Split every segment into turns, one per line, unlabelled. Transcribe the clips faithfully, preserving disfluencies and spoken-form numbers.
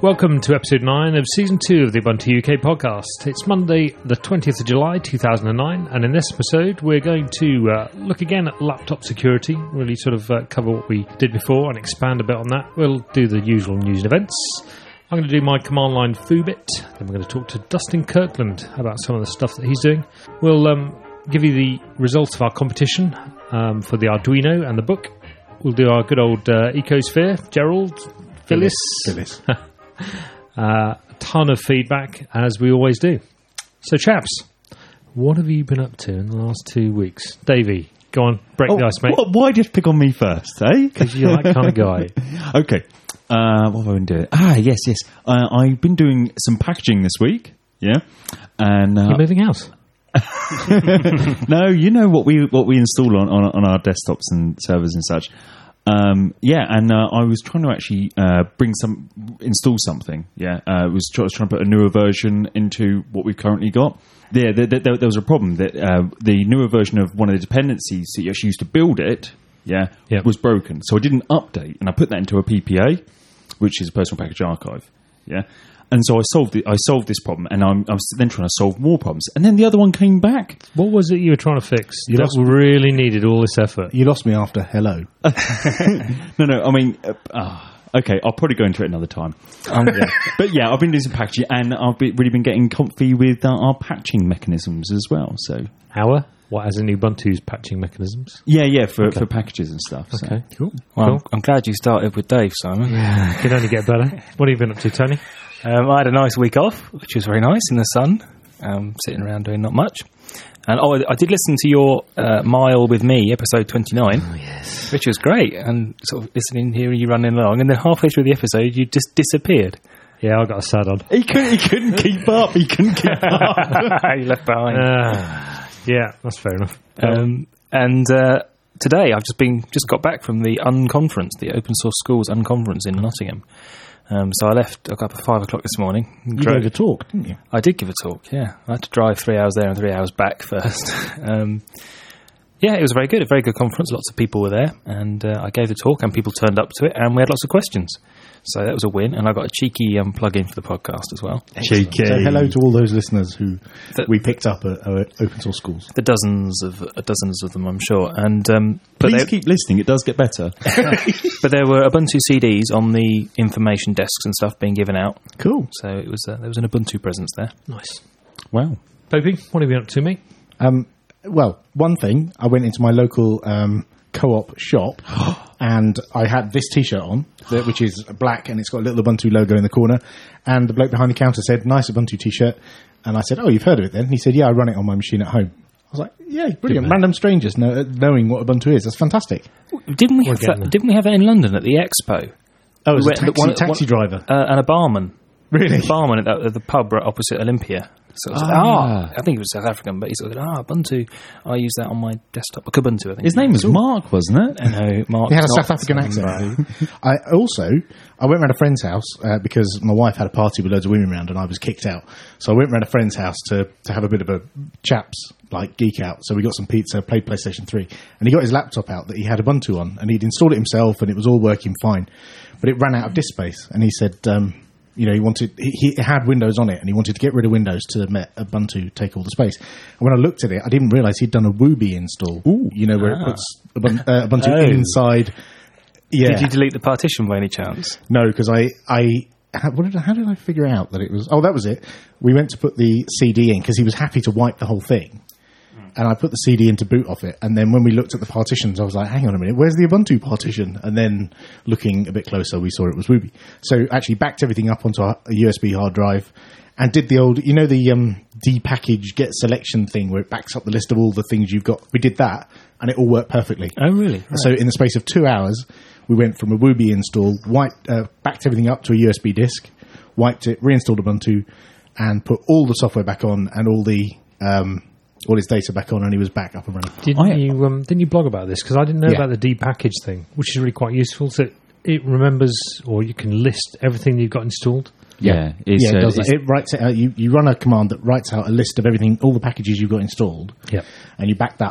Welcome to episode nine of season two of the Ubuntu U K podcast. It's Monday the twentieth of July two thousand nine, and in this episode we're going to uh, look again at laptop security, really sort of uh, cover what we did before and expand a bit on that. We'll do the usual news and events. I'm going to do my command line foo bit, then we're going to talk to Dustin Kirkland about some of the stuff that he's doing. We'll um, give you the results of our competition um, for the Arduino and the book. We'll do our good old uh, Ecosphere. Gerald, Phyllis.
Phyllis.
uh, a ton of feedback, as we always do. So, chaps, what have you been up to in the last two weeks? Davey, go on, break
Oh,
the ice, mate.
wh- why did you pick on me first, eh?
Because you're that kind of guy.
Okay. Uh, what have I been doing? Ah, yes, yes. Uh, I've been doing some packaging this week. Yeah. And uh,
You're moving house.
no, you know what we what we install on, on, on our desktops and servers and such. Um, yeah, and uh, I was trying to actually uh, bring some, install something. Yeah, uh, I was, try, was trying to put a newer version into what we've currently got. Yeah, there, there, there was a problem that uh, the newer version of one of the dependencies that you actually used to build it, yeah,
Yep.
was broken. So I didn't update, and I put that into a P P A, which is a personal package archive. Yeah. And so I solved it. I solved this problem, and I'm, I was then trying to solve more problems. And then the other one came back.
What was it you were trying to fix
You
that
lost-
really needed all this effort?
You lost me after hello.
No, no. I mean, uh, ah, okay. I'll probably go into it another time. Um, yeah. But yeah, I've been doing some packaging, and I've been, really been getting comfy with uh, our patching mechanisms as well. So
Our? What, as in Ubuntu's patching mechanisms?
yeah, yeah, for,
Okay.
for packages and stuff. So.
Okay, cool.
Well,
Cool.
I'm glad you started with Dave, Simon.
Yeah, can only get better. What have you been up to, Tony?
Um, I had a nice week off, which was very nice in the sun, um, sitting around doing not much. And oh, I did listen to your uh, Mile with Me, episode twenty-nine,
Oh, yes.
which was great. And sort of listening here, you running along, and then halfway through the episode, you just disappeared.
Yeah, I got a sad on.
He couldn't. He couldn't keep up. He couldn't keep up.
you left behind.
Uh, yeah, that's fair enough.
Um, and uh, today, I've just been just got back from the Unconference, the Open Source Schools Unconference in Nottingham. Um, so I left. I got up at five o'clock this morning.
You
Dro-
gave a talk, didn't you?
I did give a talk. Yeah, I had to drive three hours there and three hours back first. um, yeah, it was very good. A very good conference. Lots of people were there, and uh, I gave the talk, and people turned up to it, and we had lots of questions. So that was a win, and I got a cheeky um, plug-in for the podcast as well.
Cheeky.
So hello to all those listeners who
That-
we picked up at uh, Open Source Schools.
The dozens of uh, dozens of them, I'm sure. And um, but
Please
there,
keep listening. It does get better.
but there were Ubuntu C Ds on the information desks and stuff being given out.
Cool.
So it was uh, there was an Ubuntu presence there.
Nice.
Wow.
Popey, what have you been up to, mate?
Um, well, one thing, I went into my local um, co-op shop and I had this T-shirt on, that, which is black and it's got a little Ubuntu logo in the corner. And the bloke behind the counter said, "Nice Ubuntu T-shirt." And I said, "Oh, you've heard of it then?" And he said, "Yeah, I run it on my machine at home." I was like, "Yeah, brilliant.
man.
Random strangers know, knowing what Ubuntu is. That's fantastic."
Didn't we
We're
have
getting
that,
there.
Didn't we have it in London at the Expo?
Oh, it was
We
a
went-
taxi,
one-
taxi
one-
driver.
Uh, and a barman.
Really?
A barman at the, at the pub right opposite Olympia. So I was like,
Ah.
ah, I think he was South African, but he sort of said, ah, Ubuntu. I use that on my desktop. Kubuntu, I think.
His name was Mark, wasn't it?
No, Mark.
He had a South African accent. I also, I went round a friend's house uh, because my wife had a party with loads of women around and I was kicked out. So I went round a friend's house to, to have a bit of a chaps, like, geek out. So we got some pizza, played PlayStation three, and he got his laptop out that he had Ubuntu on, and he'd installed it himself and it was all working fine. But it ran out of disk space, and he said, um, you know, he wanted, he, he had Windows on it, and he wanted to get rid of Windows to let Ubuntu take all the space. And when I looked at it, I didn't realise he'd done a Wooby install.
Ooh.
You know, where
Ah.
it puts Ubuntu, uh, Ubuntu
Oh.
inside. Yeah.
Did you delete the partition by any chance?
No, because I, I how, what did, how did I figure out that it was? Oh, that was it. We went to put the C D in because he was happy to wipe the whole thing, and I put the C D in to boot off it. And then when we looked at the partitions, I was like, "Hang on a minute, where's the Ubuntu partition?" And then looking a bit closer, we saw it was Wooby. So actually backed everything up onto a, a U S B hard drive. And did the old, you know, the um, depackage get selection thing where it backs up the list of all the things you've got. We did that, and it all worked perfectly.
Oh, really? Right.
So in the space of two hours, we went from a Wooby install, wiped, uh, backed everything up to a U S B disk, wiped it, reinstalled Ubuntu, and put all the software back on and all the um, all his data back on, and he was back up and running.
Didn't
I-
you um, didn't you blog about this? Because I didn't know
Yeah.
about the depackage thing, which is really quite useful. So it remembers, or you can list everything you've got installed.
Yeah. It's,
Yeah, it
uh,
does
it's-
that. It writes it out. You, you run a command that writes out a list of everything, all the packages you've got installed,
Yeah.
and you back that up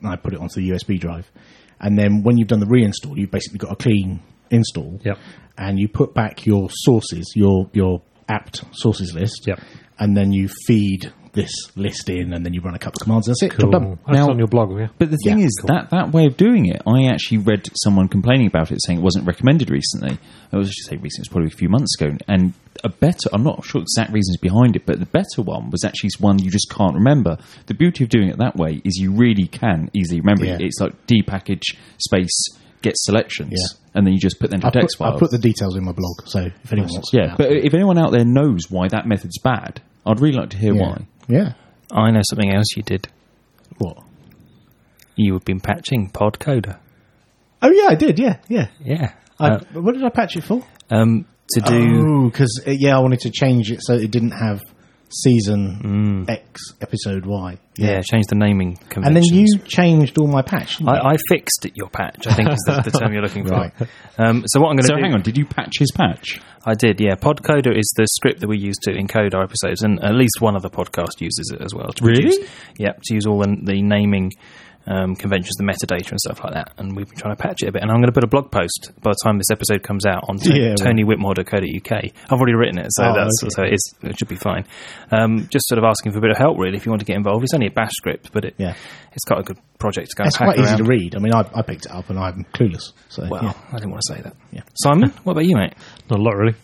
and I put it onto the U S B drive. And then when you've done the reinstall, you've basically got a clean install.
Yep.
And you put back your sources, your your apt sources list.
Yep.
And then you feed this list in, and then you run a couple of commands, and that's it.
Cool.
Job done.
That's
Now-
on your blog, yeah?
But the thing
Yeah,
is, that, that way of doing it, I actually read someone complaining about it, saying it wasn't recommended recently. I was just saying recently, it was probably a few months ago. And a better, I'm not sure exact reasons behind it, but the better one was actually one you just can't remember. The beauty of doing it that way is you really can easily remember
Yeah.
it. It's like depackage space get selections,
Yeah.
and then you just put them to
I
text
put, I
files.
put the details in my blog, so if anyone wants to
yeah, but if anyone out there knows why that method's bad, I'd really like to hear
yeah.
why.
Yeah.
I know something else you did.
What?
You have been patching Podcoder.
Oh, yeah, I did, yeah, yeah.
Yeah.
I,
Uh,
what did I patch it for?
um, to do.
Oh, because, uh, yeah, I wanted to change it so it didn't have season X, episode Y.
Yeah, change the naming
And
conventions.
then you changed all my patch, didn't you?
I, I fixed it, your patch, I think is the, the term you're looking for.
Right.
Um, so what I'm going to
So
do...
hang on, did you patch his patch?
I did, yeah. Podcoder is the script that we use to encode our episodes, and at least one other podcast uses it as well. To
Really?
Produce, yeah, to use all the, the naming um, conventions, the metadata and stuff like that. And we've been trying to patch it a bit. And I'm going to put a blog post by the time this episode comes out on
Yeah, right.
tony whitmore dot co dot uk. I've already written it, so
Oh,
that's
okay.
so it, is, it should be fine. Um, just sort of asking for a bit of help, really, if you want to get involved. It's only a bash script, but it,
Yeah.
it's got a good project to go
It's
and hack
quite easy
around.
to read. I mean, I, I picked it up and I'm clueless. So,
Well,
yeah.
I didn't want to say that.
Yeah.
Simon, what about you, mate?
Not a lot, really.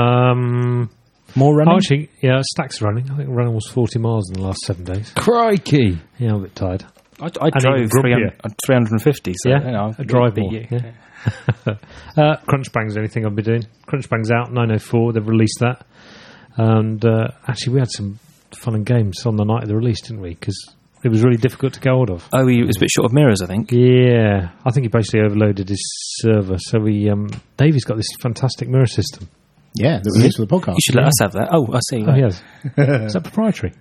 Um,
More running?
oh, actually, yeah, Stack's running. I think we're running almost forty miles in the last seven days.
Crikey!
Yeah, I'm a bit tired.
I, I
And
drove
even
three
grumpier.
hundred, three hundred fifty, so
Yeah,
you know,
I drive
beat
more,
you.
yeah. uh, Crunchbang's the only thing I've been doing. Crunchbang's out, nine oh four, they've released that. And uh, actually, we had some fun and games on the night of the release, didn't we? Because it was really difficult to get hold of.
Oh, he was a bit short of mirrors, I think.
Yeah, I think he basically overloaded his server. So we, um, Davey's got this fantastic mirror system.
Yeah, that we used for the podcast.
You should let us have that. Oh, I see.
Oh, yes. Is that proprietary?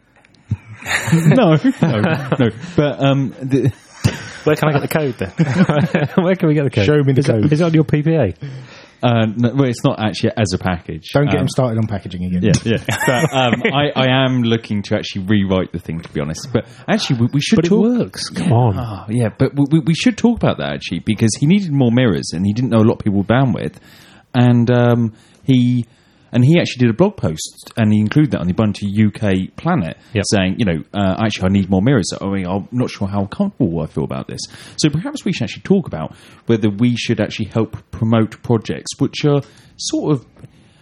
no, no, no. But um, the,
Where can I get the code then?
Where can we get the code?
Show me the
is it-
code.
is it on your P P A?
uh, no, well, it's not actually as a package.
Don't get
um,
him started on packaging again.
Yeah, yeah. But um, I, I am looking to actually rewrite the thing, to be honest. But actually, we, we should
But it
talk.
works. Come on.
Oh, yeah, but we, we should talk about that actually, because he needed more mirrors and he didn't know a lot of people with bandwidth, and um, he and he actually did a blog post and he included that on the Ubuntu U K Planet,
Yep.
saying, you know, uh, actually I need more mirrors. I mean, I'm not sure how comfortable I feel about this. So perhaps we should actually talk about whether we should actually help promote projects which are sort of,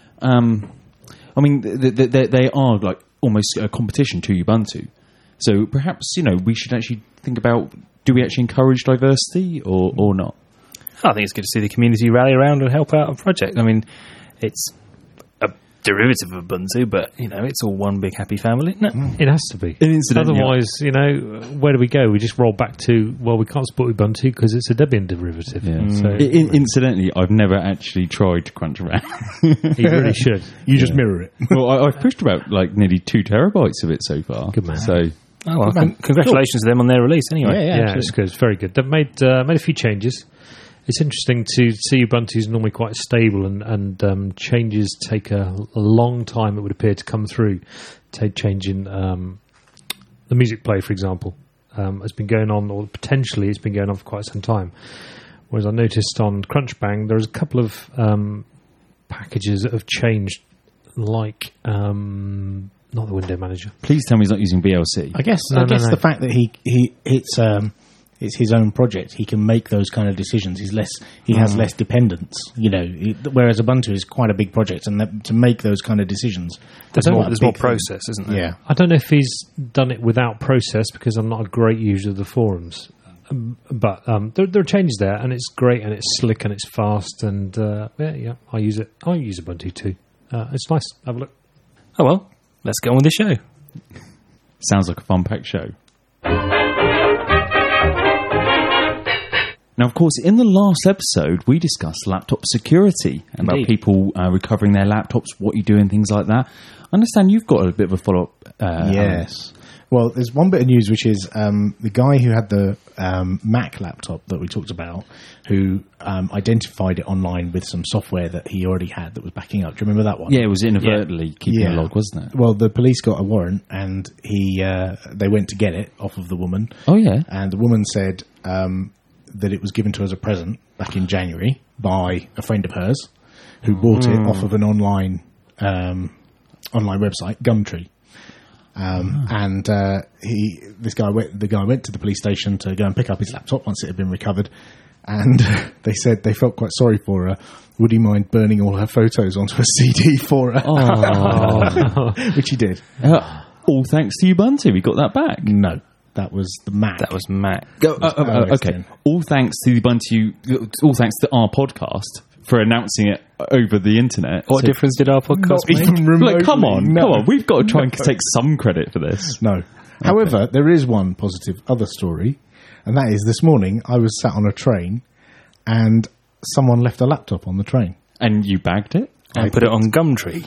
um, I mean, th- th- th- they are like almost a competition to Ubuntu. So perhaps, you know, we should actually think about, do we actually encourage diversity or, or not?
I think it's good to see the community rally around and help out a project. I mean, it's a derivative of Ubuntu, but, you know, it's all one big happy family, isn't it?
It has to be.
An incident, yeah.
Otherwise, you know, where do we go? We just roll back to, well, we can't support Ubuntu because it's a Debian derivative. So
I- in- incidentally, I've never actually tried to crunch around.
you really should.
You just mirror it.
well, I, I've pushed about like nearly two terabytes of it so far.
Good man.
So
Oh, well, con- congratulations to them on their release anyway.
Yeah, yeah.
Yeah,
absolutely.
it's good. It's very good. They've made uh, made a few changes. It's interesting to see Ubuntu's normally quite stable, and and um, changes take a, a long time. It would appear to come through. Take changing um, the music play, for example, um, has been going on, or potentially it's been going on for quite some time. Whereas I noticed on Crunchbang, there's a couple of um, packages that have changed, like um, not the window manager.
please tell me he's not using V L C.
I guess
No,
I
no,
guess
no.
the fact that he he it's um it's his own project. He can make those kind of decisions. He's less he has less dependence. You know, he, whereas Ubuntu is quite a big project, and that, to make those kind of decisions,
There's
that's
more,
quite a
there's more
big thing.
process, isn't there?
Yeah,
I don't know if he's done it without process because I'm not a great user of the forums. Um, But um, there, there are changes there, and it's great, and it's slick, and it's fast, and uh, yeah, yeah, I use it. I use Ubuntu too. Uh, it's nice. Have a look.
Oh, well, let's get on with the show.
Sounds like a fun-packed show. Now, of course, in the last episode, we discussed laptop security and about
Indeed.
people uh, recovering their laptops, what you do, and things like that. I understand you've got a bit of a follow-up. Uh,
yes. Well, there's one bit of news, which is um, the guy who had the um, Mac laptop that we talked about, who um, identified it online with some software that he already had that was backing up. Do you remember that one?
Yeah, it was inadvertently keeping
Yeah.
a log, wasn't it?
Well, the police got a warrant, and he uh, they went to get it off of the woman.
Oh, yeah.
And the woman said um, that it was given to her as a present back in January by a friend of hers who bought it off of an online um, online website, Gumtree. Um, And uh, he, this guy, went, the guy went to the police station to go and pick up his laptop once it had been recovered, and they said they felt quite sorry for her. Would he mind burning all her photos onto a C D for her?
Oh.
Which he did.
Uh, all thanks to Ubuntu, we got that back.
No, that was the Mac.
That was Mac.
Uh, uh, uh,
O S
okay.
ten.
All thanks to Ubuntu, all thanks to our podcast for announcing it over the internet.
What
So-
difference did our podcast
Not
make?
even remotely.
Like, come on,
no.
come on. We've got to try and take some credit for this.
No. However, there is one positive other story, and that is this morning I was sat on a train and someone left a laptop on the train.
And you bagged it?
And put it on Gumtree.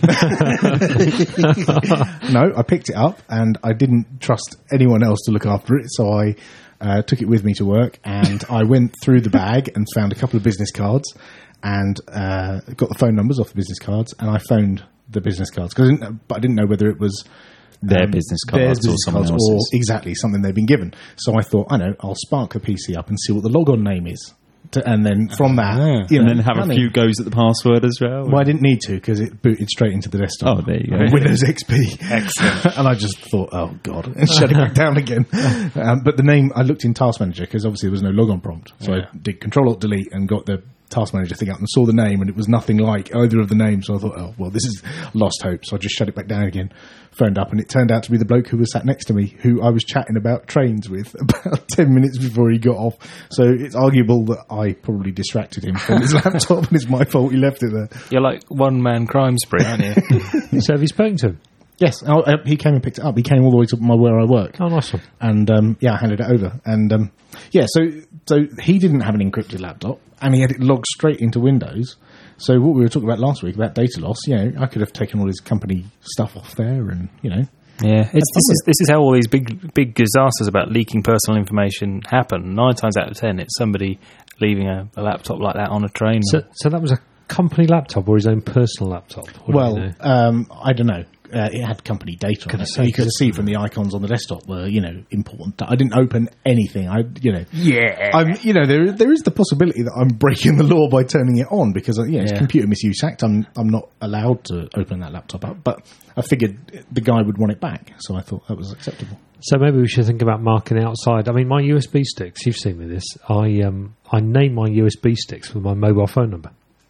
No, I picked it up and I didn't trust anyone else to look after it, so I uh, took it with me to work and I went through the bag and found a couple of business cards and uh, got the phone numbers off the business cards, and I phoned the business cards, cause I didn't know, but I didn't know whether it was
Their
um,
business
their
cards or
business
someone
cards or
else's.
exactly something they've been given. So I thought, I know, I'll spark the P C up and see what the logon name is, to, and then from that,
Ah.
you know,
And then have a
honey.
few goes at the password as well?
Well, I didn't need to because it booted straight into the desktop.
Oh, there you go.
Windows X P.
Excellent.
And I just thought, oh, God, and shut it back down again. Um, but the name, I looked in Task Manager because obviously there was no logon prompt. So
Yeah.
I did Control-Alt-Delete and got the Task Manager thing up and saw the name, and it was nothing like either of the names. So I thought, oh, well, this is lost hope. So I just shut it back down again, phoned up, and it turned out to be the bloke who was sat next to me, who I was chatting about trains with about ten minutes before he got off. So it's arguable that I probably distracted him from his laptop, and it's my fault he left it there.
You're like one-man crime spree, aren't you?
So have you spoken to him?
Yes, oh, uh, he came and picked it up. He came all the way to my where I work.
Oh, nice one.
And um, yeah, I handed it over. And um, yeah, so so he didn't have an encrypted laptop, and he had it logged straight into Windows. So what we were talking about last week about data loss, you know, I could have taken all his company stuff off there, and you know,
Yeah, it's, this is this is how all these big big disasters about leaking personal information happen. Nine times out of ten, it's somebody leaving a, a laptop like that on a train.
So, so that was a company laptop or his own personal laptop? What do
well,
you know?
um, I don't know. Uh, it had company data on it, so
say,
you could see from the icons on the desktop were, you know, important. I didn't open anything. I, you know,
yeah,
I'm, you know, there there is the possibility that I'm breaking the law by turning it on because, uh, you know, it's
Yeah.
Computer Misuse Act. I'm I'm not allowed to open that laptop up, but I figured the guy would want it back, so I thought that was acceptable.
So maybe we should think about marking it outside. I mean, my U S B sticks, you've seen me this, I um, I name my U S B sticks with my mobile phone number.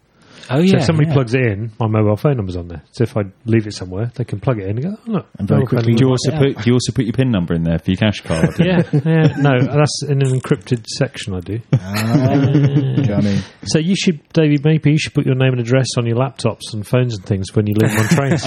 oh
So
yeah.
if somebody
yeah.
plugs it in, my mobile phone number's on there. So if I leave it somewhere, they can plug it in and go, oh, look.
And very
mobile phone
quickly-
Do you
number.
also put do you also put your PIN number in there for your cash card?
Yeah, yeah. No, that's in an encrypted section I do.
Ah, you know what I mean?
So you should, David, maybe you should put your name and address on your laptops and phones and things when you leave them on trains.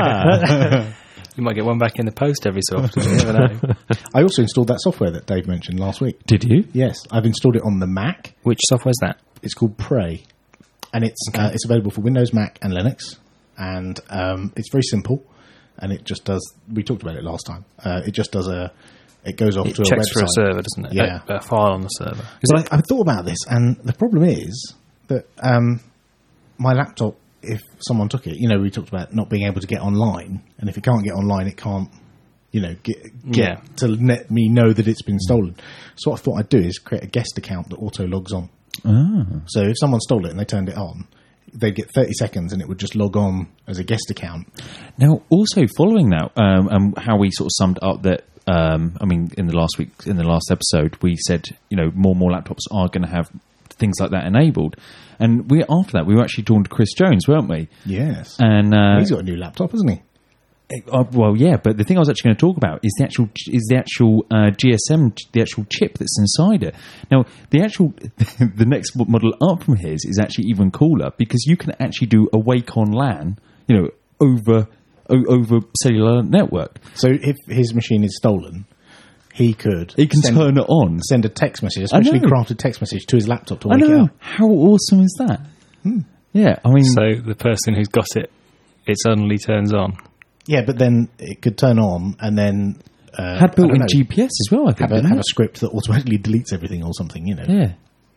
Ah.
You might get one back in the post every so often. You never know.
I also installed that software that Dave mentioned last week.
Did you?
Yes, I've installed it on the Mac.
Which software's that?
It's called Prey, and it's uh, it's available for Windows, Mac, and Linux. And um, it's very simple, and it just does. We talked about it last time. Uh, it just does a. It goes off
It
to a
checks
website.
for a server, doesn't it?
Yeah.
a, a file on the server.
So I, I thought about this, and the problem is that um, my laptop, if someone took it, you know, we talked about not being able to get online, and if it can't get online, it can't, you know, get, get
Yeah.
to let me know that it's been stolen. So what I thought I'd do is create a guest account that auto logs on.
Ah.
So if someone stole it and they turned it on, they'd get thirty seconds and it would just log on as a guest account.
Now, also following that, um, and how we sort of summed up that, um, I mean, in the last week, in the last episode, we said, you know, more and more laptops are going to have things like that enabled. And we after that, we were actually talking to Chris Jones, weren't we?
Yes.
And uh,
He's got a new laptop, hasn't he?
Uh, well, yeah, but the thing I was actually going to talk about is the actual is the actual uh, G S M, the actual chip that's inside it. Now, the actual the next model up from his is actually even cooler because you can actually do a wake on LAN, you know, over o- over cellular network.
So if his machine is stolen, he could
He can
send,
turn it on.
send a text message, a
I
specially
know.
crafted text message to his laptop to
I
wake it
know.
up.
How awesome is that? Yeah, I mean,
So the person who's got it, it suddenly turns on.
Yeah, but then it could turn on, and then uh,
Had
I
built-in
don't know,
G P S as well, I think.
have, a,
didn't
have a
it?
script that automatically deletes everything or something. You know.
Yeah.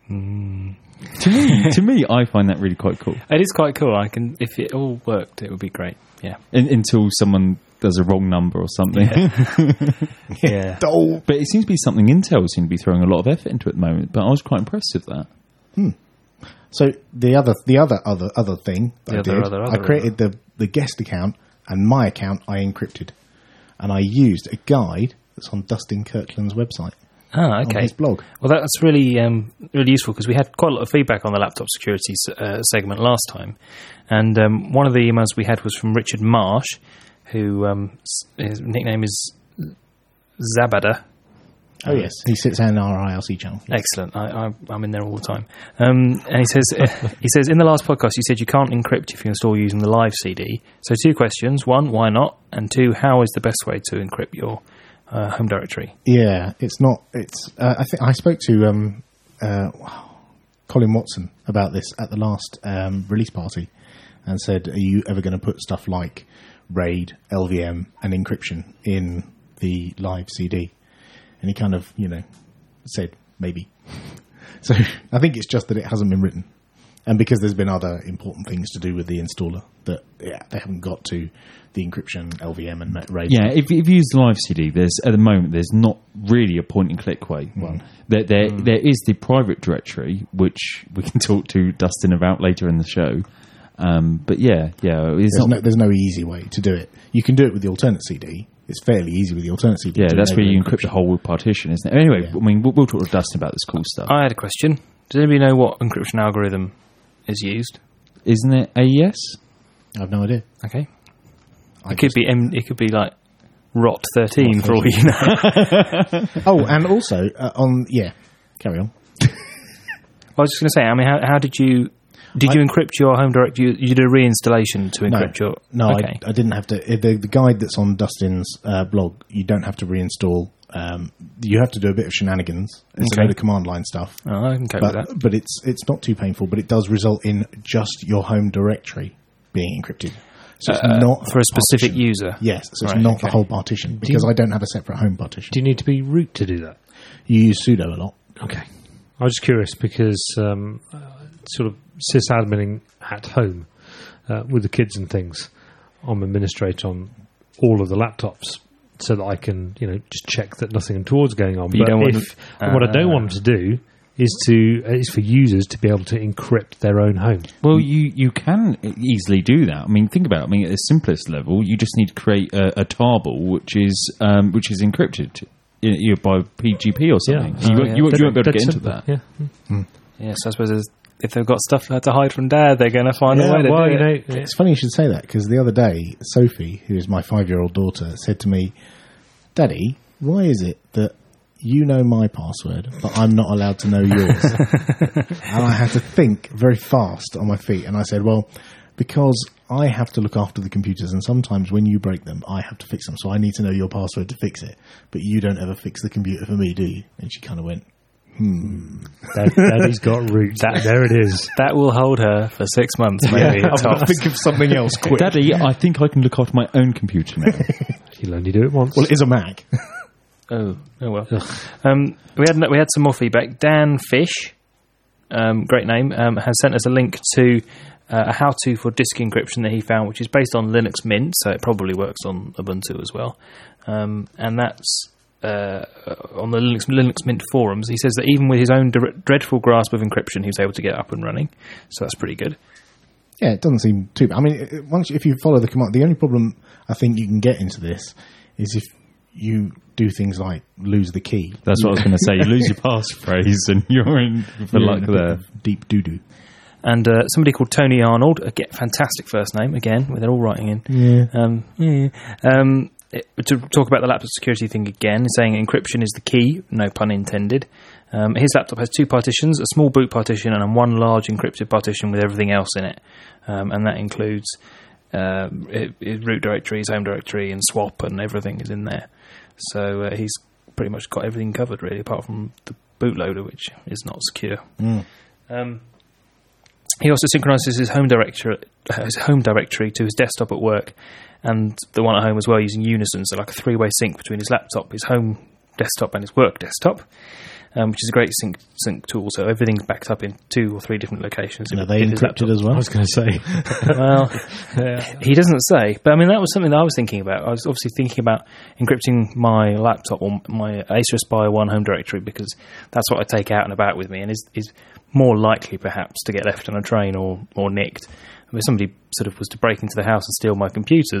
To me, to me, I find that really quite cool.
It is quite cool. I can, if it all worked, it would be great. Yeah.
In, until someone does a wrong number or something.
Yeah.
Oh,
But it seems to be something Intel seem to be throwing a lot of effort into at the moment. But I was quite impressed with that.
so the other, the other, other, other thing that
The
I
other,
did,
other,
I
other,
created the the guest account and my account I encrypted, and I used a guide that's on Dustin Kirkland's website
Ah,
on
okay.
his blog.
Well, that's really um, really useful because we had quite a lot of feedback on the laptop security uh, segment last time, and um, one of the emails we had was from Richard Marsh, who um, s- his nickname is Zabada.
Oh yes, he sits on our I R C channel. Yes.
Excellent. I, I, I'm in there all the time. Um, and he says, he says, in the last podcast, you said you can't encrypt if you install using the live C D. So two questions: one, why not? And two, how is the best way to encrypt your uh, home directory?
Yeah, it's not. It's. Uh, I think I spoke to um, uh, Colin Watson about this at the last um, release party, and said, "Are you ever going to put stuff like RAID, L V M, and encryption in the live C D?" And he kind of, you know, said maybe. So I think it's just that it hasn't been written, and because there's been other important things to do with the installer that yeah, they haven't got to the encryption, L V M, and RAID.
Yeah, if, if you use the live C D, there's at the moment there's not really a point and click way. One there there,
Mm.
there is the private directory, which we can talk to Dustin about later in the show. Um, but yeah, yeah, it's
There's
not.
no, there's no easy way to do it. You can do it with the alternate C D. It's fairly easy with the alternate C D.
Yeah,
to
that's where
enable
you encrypt the whole partition, isn't it? Anyway,
Yeah.
I mean, we'll, we'll talk to Dustin about this cool stuff.
I had a question. Does anybody know what encryption algorithm is used?
Isn't it A E S?
I have no idea.
Okay,
I
it could be M, it could be like R O T thirteen for all you know.
Oh, and also uh, on yeah, carry on.
I was just going to say, I mean, how, how did you did you encrypt your home directory? You, you did a reinstallation to encrypt your.
No,
okay.
I, I didn't have to. uh, The, the guide that's on Dustin's uh, blog, you don't have to reinstall. Um, you have to do a bit of shenanigans. It's
Okay.
a load of command line stuff.
Oh, I can cope with
But,
that.
but it's it's not too painful. But it does result in just your home directory being encrypted. So it's
Uh,
not
for a
a
specific
partition.
user.
Yes, so it's
Right,
not
okay.
the whole partition because I don't have a separate home partition.
Do you need to be root to do that?
You use sudo a lot.
Okay. I was just curious because um, uh, sort of sysadmining at home uh, with the kids and things, I'm administrator on all of the laptops so that I can, you know, just check that nothing untoward's going on.
But you don't want
if,
to-
what I don't
uh,
want them to do is to is for users to be able to encrypt their own home.
Well, you, you can easily do that. I mean, think about it. I mean, at the simplest level, you just need to create a, a tarball which is um, which is encrypted you know, by P G P or something.
Yeah.
You,
Oh,
won't-
yeah.
you, won't- you won't be able to
That's
get into
simple.
that.
Yeah.
Yes, I suppose there's- if they've got stuff to hide from Dad, they're going to find
Yeah,
a way to
well,
do
you
it.
know,
It's funny you should say that because the other day, Sophie, who is my five-year-old daughter, said to me, "Daddy, why is it that you know my password, but I'm not allowed to know yours?" And I had to think very fast on my feet, and I said, "Well, because I have to look after the computers, and sometimes when you break them, I have to fix them, so I need to know your password to fix it. But you don't ever fix the computer for me, do you?" And she kind of went,
Dad, Daddy's got roots.
That-
there it is.
That will hold her for six months, maybe. at
"I've got to
tops.
think of something else quick."
Daddy, I think I can look after my own computer now.
You'll only do it once.
Well, it is a Mac.
Oh, oh well. Um, we had we had some more feedback. Dan Fish, um, great name, um, has sent us a link to uh, a how-to for disk encryption that he found, which is based on Linux Mint, so it probably works on Ubuntu as well. Um, and that's uh, on the Linux Linux Mint forums. He says that even with his own dre- dreadful grasp of encryption, he was able to get up and running. So that's pretty good.
Yeah, it doesn't seem too bad. I mean, it- once if you follow the command, the only problem I think you can get into this is if you do things like lose the key.
That's what I was going to say. You lose your passphrase and you're in for
You're
luck
in a bit
there.
of deep doo doo.
And uh, somebody called Tony Arnold, a get fantastic first name again, with it all writing in.
Yeah.
Um, yeah. um, it, to talk about the laptop security thing again, saying encryption is the key, no pun intended. Um, his laptop has two partitions, a small boot partition and one large encrypted partition with everything else in it. Um, and that includes uh, it, it root directory, his home directory, and swap, and everything is in there. So uh, he's pretty much got everything covered, really, apart from the bootloader, which is not secure.
Mm.
Um, he also synchronises his home directory, his home directory to his desktop at work, and the one at home as well, using Unison, so like a three-way sync between his laptop, his home desktop, and his work desktop, um, which is a great sync sync tool. So everything's backed up in two or three different locations.
And are they encrypted as well?
I was going to say.
Well, he doesn't say, but I mean that was something that I was thinking about. I was obviously thinking about encrypting my laptop or my Acer Aspire One home directory, because that's what I take out and about with me, and is is more likely perhaps to get left on a train or or nicked. If somebody sort of was to break into the house and steal my computers,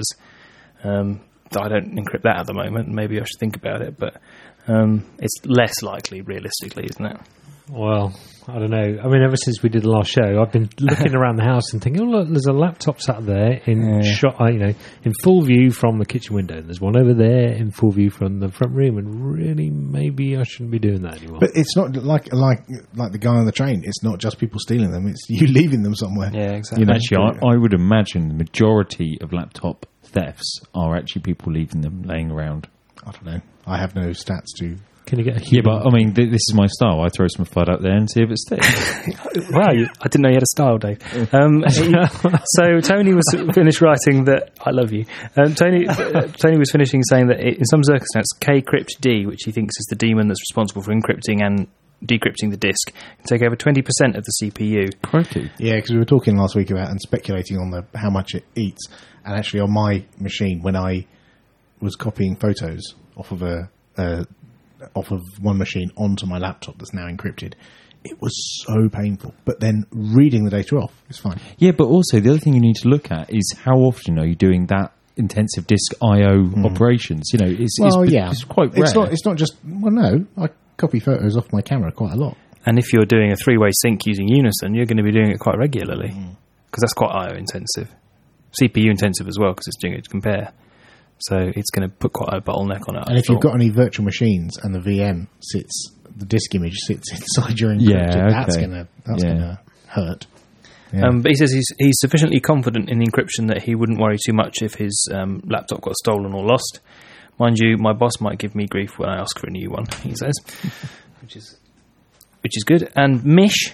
um, I don't encrypt that at the moment. Maybe I should think about it, but um, it's less likely, realistically, isn't it?
Well, I don't know. I mean, ever since we did the last show, I've been looking around the house and thinking, oh, look, there's a laptop sat there in
Yeah.
shot, uh, you know, in full view from the kitchen window. And there's one over there in full view from the front room. And really, maybe I shouldn't be doing that anymore.
But it's not like like like the guy on the train. It's not just people stealing them. It's you leaving them somewhere.
Yeah, exactly.
You know,
Actually, I, I would imagine the majority of laptop thefts are actually people leaving them laying around.
I don't know. I have no stats to.
Can you get a
Yeah,
human?
but I mean, th- this is my style. I throw some flood out there and see if it sticks.
Wow, you, I didn't know you had a style, Dave. Um, he- so Tony was finished writing that I love you. Um, Tony uh, Tony was finishing saying that it, in some circumstances, K-Crypt-D, which he thinks is the daemon that's responsible for encrypting and decrypting the disk, can take over twenty percent of the C P U.
Crikey.
Yeah, because we were talking last week about and speculating on the how much it eats, and actually on my machine when I was copying photos off of a. Uh, off of one machine onto my laptop that's now encrypted, it was so painful. But then reading the data off is fine.
Yeah, but also the other thing you need to look at is how often are you doing that intensive disk I O operations? You know, it's,
Well,
it's,
yeah,
it's quite rare.
It's not. It's not just. Well, no, I copy photos off my camera quite a lot.
And if you're doing a three-way sync using Unison, you're going to be doing it quite regularly, because that's quite I O intensive. C P U intensive as well, because it's doing it to compare. So it's going to put quite a bottleneck on it.
And if you've got any virtual machines and the V M sits, the disk image sits inside your encrypted,
Yeah,
that's
okay.
gonna that's
Yeah.
gonna hurt. Yeah.
Um, but he says he's, he's sufficiently confident in the encryption that he wouldn't worry too much if his um, laptop got stolen or lost. Mind you, my boss might give me grief when I ask for a new one, he says, which is which is good. And Mish,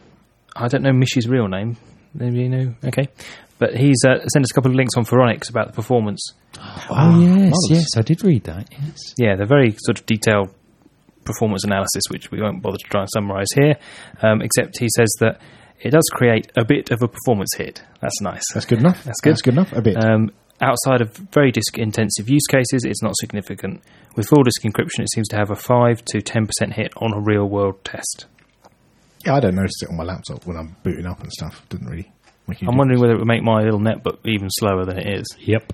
I don't know Mish's real name. Maybe you know? Okay. But he's uh, sent us a couple of links on Phoronix about the performance.
Oh, yes,
marvellous.
yes, I did read that, yes.
Yeah, they're very sort of detailed performance analysis, which we won't bother to try and summarise here, um, except he says that it does create a bit of a performance hit. That's nice.
That's good enough.
That's good.
That's good enough. A bit.
Um, outside of very disk-intensive use cases, it's not significant. With full disk encryption, it seems to have a five to ten percent hit on a real-world test.
yeah, I don't notice it on my laptop when I'm booting up and stuff. It doesn't really make you.
I'm wondering whether it would make my little netbook even slower than it is.
Yep.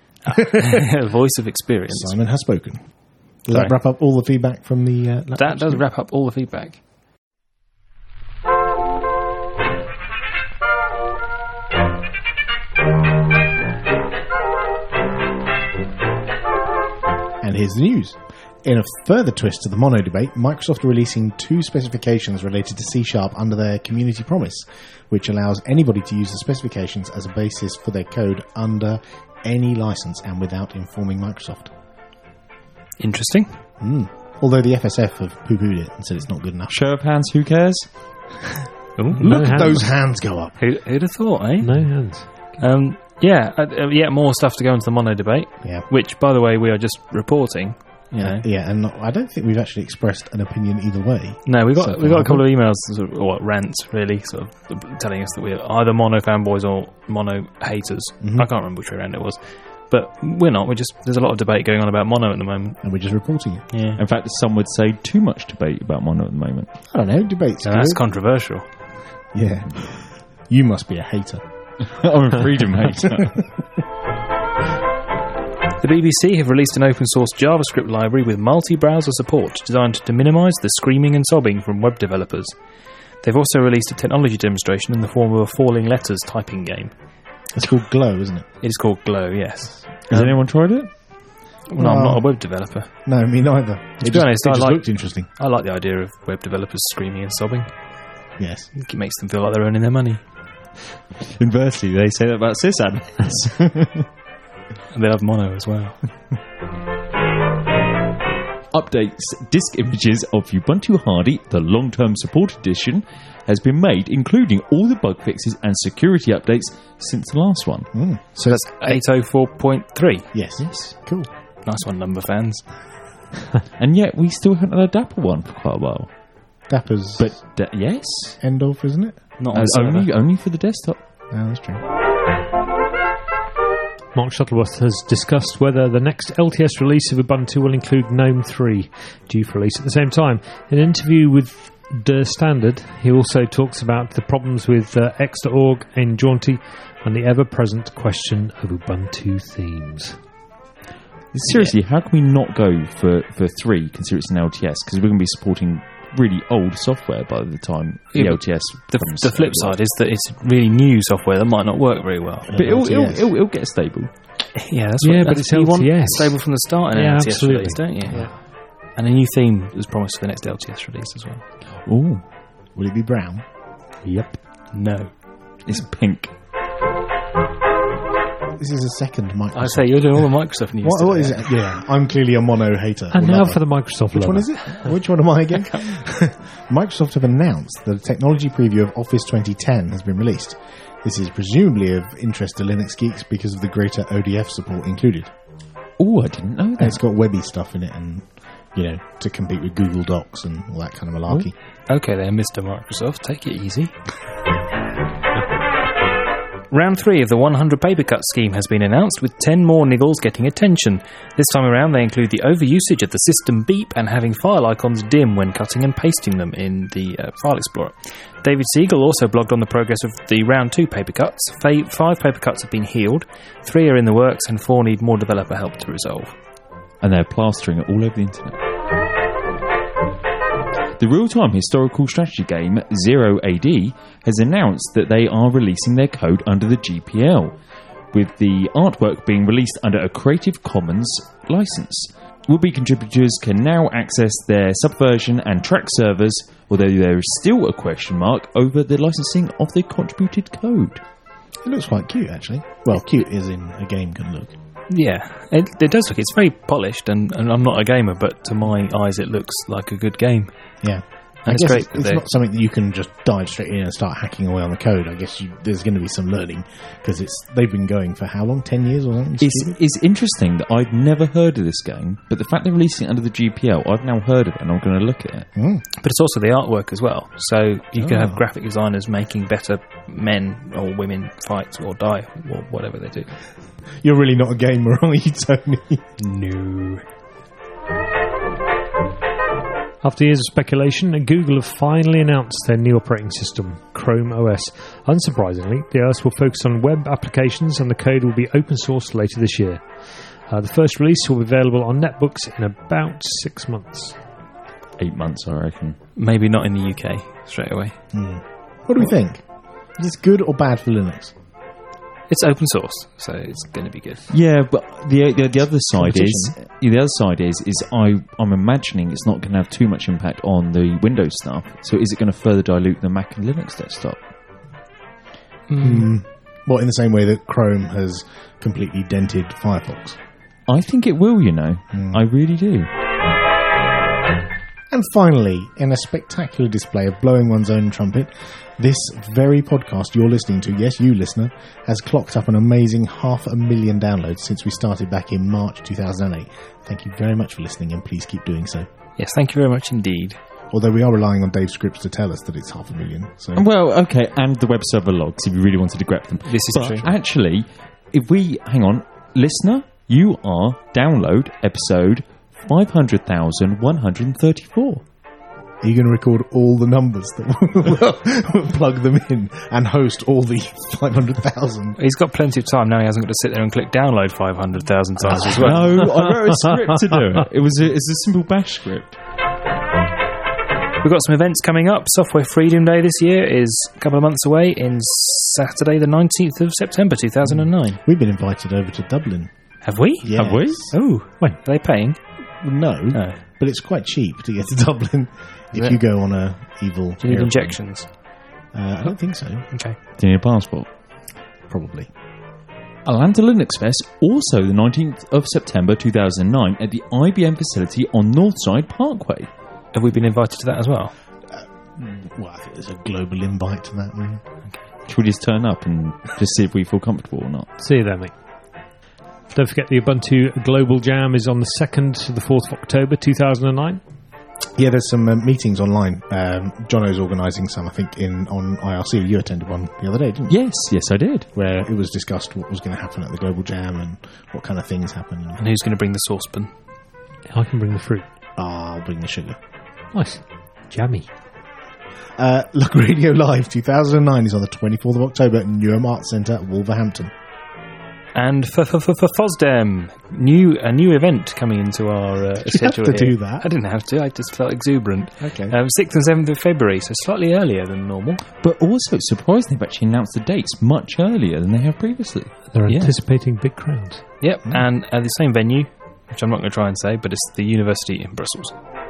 Voice of experience.
Simon has spoken. Does
Sorry.
that wrap up all the feedback from the? Uh, laptop
That does
screen?
wrap up all the feedback.
And here's the news. In a further twist to the Mono debate, Microsoft are releasing two specifications related to C Sharp under their community promise, which allows anybody to use the specifications as a basis for their code under any license and without informing Microsoft.
Interesting.
Although the F S F have poo-pooed it and said it's not good enough.
Show of hands, who cares?
Ooh,
No
Look at
hands.
those hands go up.
who, who'd have thought, eh?
No hands.
Um, yeah, uh, uh, yeah, more stuff to go into the Mono debate,
Yeah.
which, by the way, we are just reporting. You know.
Yeah, and I don't think we've actually expressed an opinion either way.
No, we got
So
we got a
far.
couple of emails, sort of, or rants, really, sort of telling us that we're either Mono fanboys or Mono haters.
Mm-hmm.
I can't remember which way around it was, but we're not. We're just there's a lot of debate going on about Mono at the moment.
And we're just reporting it.
Yeah,
In fact, some would say too much debate about Mono at the moment.
I don't know, debates.
and
good.
that's controversial.
Yeah. You must be a hater.
I'm a freedom hater.
The B B C have released an open source JavaScript library with multi-browser support designed to minimise the screaming and sobbing from web developers. They've also released a technology demonstration in the form of a falling letters typing game.
It's called Glow, isn't it?
It is called Glow, yes.
Has anyone tried it?
Well, I'm not a web developer.
No, me neither. It
be
just,
honest,
it
I
just
like-
looked interesting.
I like the idea of web developers screaming and sobbing.
Yes.
It makes them feel like they're earning their money.
Inversely, they say that about sysadmins.
And they love Mono as well.
updates disk images of Ubuntu Hardy, the long-term support edition, has been made, including all the bug fixes and security updates since the last one.
Mm.
So that's eight oh four point three.
Yes. Yes. Cool.
Nice one, number fans.
And yet we still haven't had a Dapper one for quite a while.
Dapper's
But da- yes,
end of, isn't it?
Not
uh,
on server.
only only for the desktop.
Oh, that's true.
Mark Shuttleworth has discussed whether the next L T S release of Ubuntu will include GNOME three, due for release at the same time. In an interview with Der Standard, he also talks about the problems with uh, X dot org in Jaunty and the ever-present question of Ubuntu themes.
Seriously, how can we not go for, for three, consider it's an L T S? Because we're going to be supporting really old software by the time the
Yeah,
L T S
The,
comes
the flip
along.
side is that it's really new software that might not work very well.
But it'll, it'll,
L T S.
it'll, it'll get stable.
Yeah, that's
Yeah,
what,
but
that's,
it's
you want
L T S.
stable from the start in an
Yeah,
L T S
absolutely.
release, don't you? And a new theme was promised for the next L T S release as well.
Ooh,
Will it be brown?
Yep.
No.
it's pink.
This is a second Microsoft.
I say, you're doing all the Microsoft news.
What, what
today.
is it? Yeah, I'm clearly a mono hater.
And
or
now
lover.
for the Microsoft
Which
lover.
one is it? Which one am I again? Microsoft have announced that a technology preview of Office twenty ten has been released. This is presumably of interest to Linux geeks because of the greater O D F support included.
Oh, I didn't know
And
that.
it's got webby stuff in it and, you know, to compete with Google Docs and all that kind of malarkey.
Okay then, Mister Microsoft, take it easy. Round three of the one hundred paper cut scheme has been announced, with ten more niggles getting attention. This time around they include the overusage of the system beep and having file icons dim when cutting and pasting them in the uh, File Explorer. David Siegel also blogged on the progress of the round two paper cuts. Fa- five paper cuts have been healed, three are in the works and four need more developer help to resolve.
And they're plastering it all over the internet. The real-time historical strategy game Zero A D has announced that they are releasing their code under the G P L, with the artwork being released under a Creative Commons license. Would-be contributors can now access their Subversion and Track servers, although there is still a question mark over the licensing of the contributed code.
It looks quite cute, actually. Well, cute as in a game can look.
Yeah, it, it does look, it's very polished, and, and I'm not a gamer, but to my eyes it looks like a good game.
Yeah.
And
I
it's
guess
great
it's,
that
it's
they-
not something that you can just dive straight in and start hacking away on the code. I guess you, there's going to be some learning because it's they've been going for how long? Ten years or something?
It's, it's interesting that I'd never heard of this game, but the fact they're releasing it under the G P L, I've now heard of it and I'm going to look at it.
Mm.
But it's also the artwork as well. So you can
Oh.
have graphic designers making better men or women fight or die or whatever they do.
You're really not a gamer, are you, Tony?
No.
After years of speculation, Google have finally announced their new operating system, Chrome O S. Unsurprisingly, the O S will focus on web applications and the code will be open sourced later this year. Uh, the first release will be available on netbooks in about six months.
Eight months, I reckon.
Maybe not in the U K straight away.
What do we think? Is this good or bad for Linux?
It's open source, so it's going to be good.
Yeah, but the the, the other side is the other side is is I I'm imagining it's not going to have too much impact on the Windows stuff. So is it going to further dilute the Mac and Linux desktop?
Well, in the same way that Chrome has completely dented Firefox.
I think it will. You know, I really do.
And finally, in a spectacular display of blowing one's own trumpet, this very podcast you're listening to, yes, you listener, has clocked up an amazing half a million downloads since we started back in March two thousand eight. Thank you very much for listening, and please keep doing so.
Yes, thank you very much indeed.
Although we are relying on Dave Scripps to tell us that it's half a million. So
Well, okay, and the web server logs if you really wanted to grab them.
This is
but
true.
actually, if we hang on, listener, you are download episode five hundred thousand one hundred thirty-four.
are you going to record all the numbers that will plug them in and host all the five hundred thousand?
He's got plenty of time now. He hasn't got to sit there and click download five hundred thousand times as well.
No, I wrote a script to do it. It was a, it's a simple bash script.
We've got some events coming up. Software Freedom Day this year is a couple of months away, in Saturday the nineteenth of September two thousand nine.
We've been invited over to Dublin.
Have we?
Yes.
Have we?
Oh, when? Are they paying?
No,
No.
but it's quite cheap to get to Dublin if
it?
you go on a evil.
Do you need
aeroplane.
injections?
Uh, I don't think so.
Okay.
Do you need a passport?
Probably.
Atlanta Linux Fest, also the nineteenth of September two thousand nine at the I B M facility on Northside Parkway.
Have we been invited to that as well?
Well, I think there's a global invite to that, really.
Should we just turn up and just see if we feel comfortable or not?
See you there, mate. Don't forget the Ubuntu Global Jam is on the second to the fourth of October two thousand nine.
Yeah, there's some um, meetings online. Um, Jono's organising some, I think, in on I R C. You attended one the other day, didn't you?
Yes, yes, I did.
Where it was discussed what was going to happen at the Global Jam and what kind of things happen.
And who's going to bring the saucepan?
I can bring the fruit.
I'll bring the sugar.
Nice. Jammy.
Uh, Look Radio Live two thousand nine is on the twenty-fourth of October at Newham Arts Centre, Wolverhampton.
And for, for, for, for FOSDEM, new, a new event coming into our uh,
Did you
schedule
have to
here.
do that?
I didn't have to, I just felt exuberant.
Okay.
Um, sixth and seventh of February, so slightly earlier than normal.
But also, surprisingly, they've actually announced the dates much earlier than they have previously.
They're
Yeah.
anticipating big crowds.
Yep, and at the same venue, which I'm not going to try and say, but it's the University in Brussels.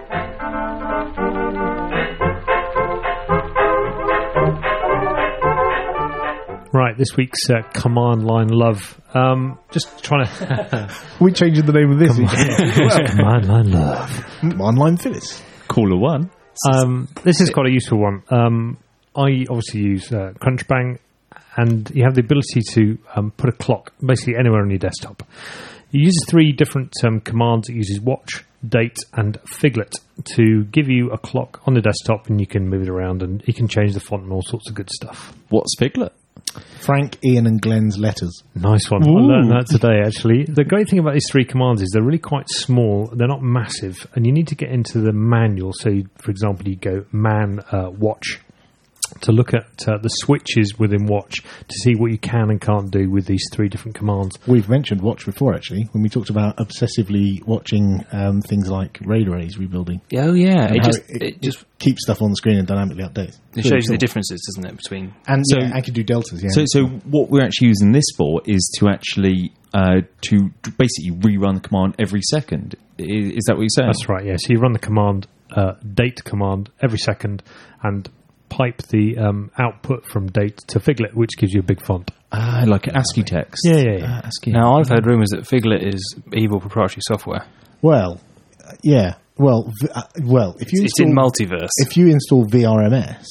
Right, this week's uh, Command Line Love. Um, just trying to...
We changing the name of this.
Command Line Love.
Command Line Phyllis.
Caller one.
Um, this is quite a useful one. Um, I obviously use uh, Crunchbang, and you have the ability to um, put a clock basically anywhere on your desktop. It uses three different um, commands. It uses watch, date, and figlet to give you a clock on the desktop, and you can move it around, and you can change the font and all sorts of good stuff.
What's Figlet?
Frank, Ian and Glenn's letters.
Nice one.
Ooh.
I learned that today, actually. The great thing about these three commands is they're really quite small. They're not massive. And you need to get into the manual. So, you, for example, you go man uh, watch to look at uh, the switches within watch to see what you can and can't do with these three different commands.
We've mentioned watch before, actually, when we talked about obsessively watching um, things like RAID arrays rebuilding.
Oh, yeah.
And
It
how
just,
it,
it just
keeps stuff on the screen and dynamically updates.
it shows you the differences, doesn't it, between...
And,
So-
yeah, and can do deltas, yeah.
So, so what we're actually using this for is to actually uh, to basically rerun the command every second. Is, is that what you're saying?
That's right, yeah. So you run the command, uh, date command every second and pipe the um, output from date to Figlet, which gives you a big font.
Ah, like ASCII text.
Yeah, yeah, yeah.
Ah, ASCII.
Now, I've heard rumours that Figlet is evil proprietary software.
Well, uh, yeah. Well, v- uh, well, if you
It's
install,
in multiverse.
if you install V R M S,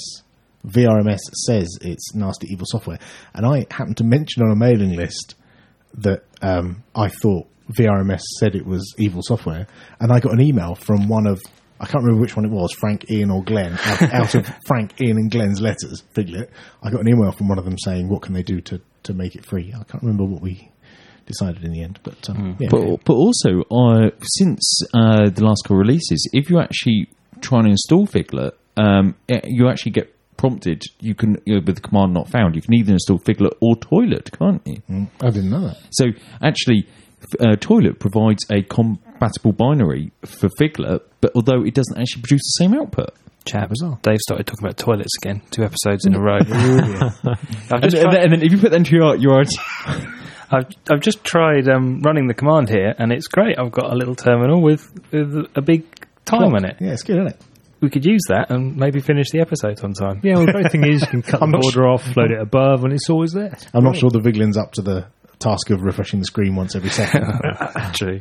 V R M S says it's nasty evil software. And I happened to mention on a mailing list that um, I thought V R M S said it was evil software, and I got an email from one of, I can't remember which one it was, Frank, Ian or Glenn, out, out of Frank, Ian and Glenn's letters, Figlet. I got an email from one of them saying, what can they do to, to make it free? I can't remember what we decided in the end, but um, yeah.
But, but also, uh, since uh, the last couple of releases, if you actually try and install Figlet, um, it- you actually get prompted. You can, you know, with the command not found, you can either install Figlet or Toilet, can't you?
Mm, I didn't know that.
So actually, f- uh, Toilet provides a compatible binary for Figlet, but although it doesn't actually produce the same output.
Chap, Dave started talking about toilets again, two episodes in a row. I've,
And,
just
and,
tried,
then, and then if you put that into your your
I've, I've just tried um, running the command here, and it's great. I've got a little terminal with, with a big time on it.
Yeah, it's good, isn't it?
We could use that and maybe finish the episode on time.
Yeah, well, the great thing is you can cut the
I'm not
border off, float it above, and it's always there.
I'm not sure the Viglin's up to the task of refreshing the screen once every second.
True.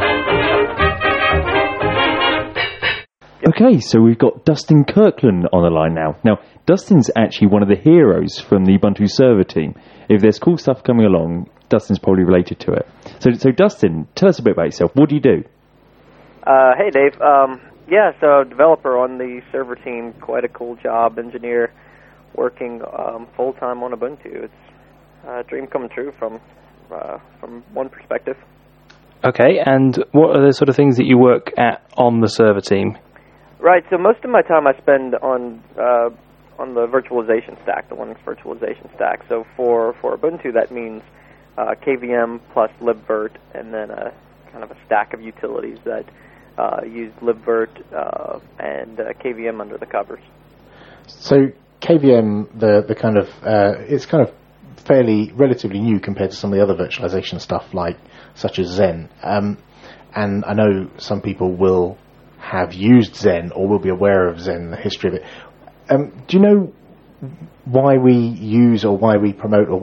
Okay, so we've got Dustin Kirkland on the line now. Now, Dustin's actually one of the heroes from the Ubuntu server team. If there's cool stuff coming along, Dustin's probably related to it. So, so Dustin, tell us a bit about yourself. What do you do?
Uh, hey, Dave. Um, yeah, so developer on the server team, quite a cool job, engineer, working um, full-time on Ubuntu. It's a dream come true from uh, from one perspective.
Okay, and what are the sort of things that you work at on the server team?
Right, so most of my time I spend on uh, on the virtualization stack, the Linux virtualization stack. So for, for Ubuntu, that means uh, K V M plus libvirt, and then a kind of a stack of utilities that uh, use libvirt uh, and uh, K V M under the covers.
So K V M, the the kind of uh, it's kind of fairly relatively new compared to some of the other virtualization stuff, like such as Zen. Um, and I know some people will have used Zen or will be aware of Zen, the history of it. Um, do you know why we use or why we promote or what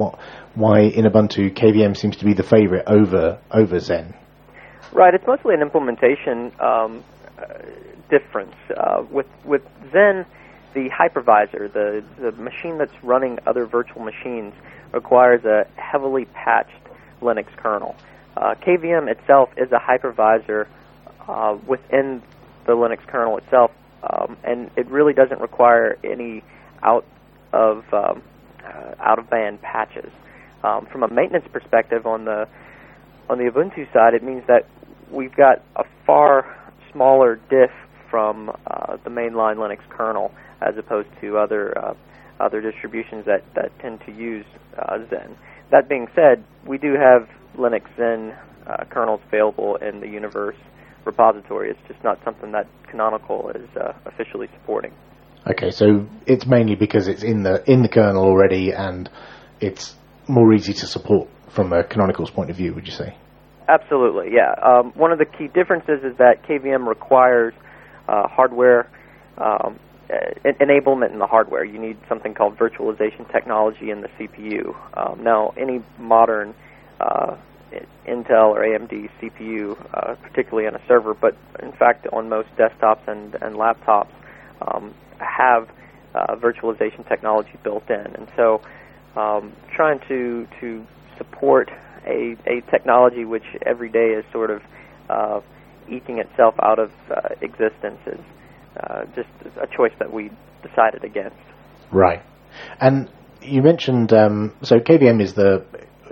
why in Ubuntu K V M seems to be the favorite over over Zen.
Right, it's mostly an implementation um, uh, difference. Uh, with with Zen, the hypervisor, the, the machine that's running other virtual machines, requires a heavily patched Linux kernel. Uh, K V M itself is a hypervisor uh, within the Linux kernel itself, um, and it really doesn't require any out of um, uh, out of band patches. Um, from a maintenance perspective, on the on the Ubuntu side, it means that we've got a far smaller diff from uh, the mainline Linux kernel as opposed to other uh, other distributions that, that tend to use uh, Zen. That being said, we do have Linux Zen uh, kernels available in the Universe repository. It's just not something that Canonical is uh, officially supporting.
Okay, so it's mainly because it's in the in the kernel already, and it's more easy to support from a Canonical's point of view, would you say?
Absolutely, yeah. Um, one of the key differences is that K V M requires uh, hardware um, en- enablement in the hardware. You need something called virtualization technology in the C P U. Um, now, any modern uh, Intel or A M D C P U, uh, particularly on a server, but in fact on most desktops and, and laptops, um, have uh, virtualization technology built in. And so um, trying to, to support A, a technology which every day is sort of uh, eking itself out of uh, existence is uh, just a choice that we decided against.
Right. And you mentioned, um, so K V M is the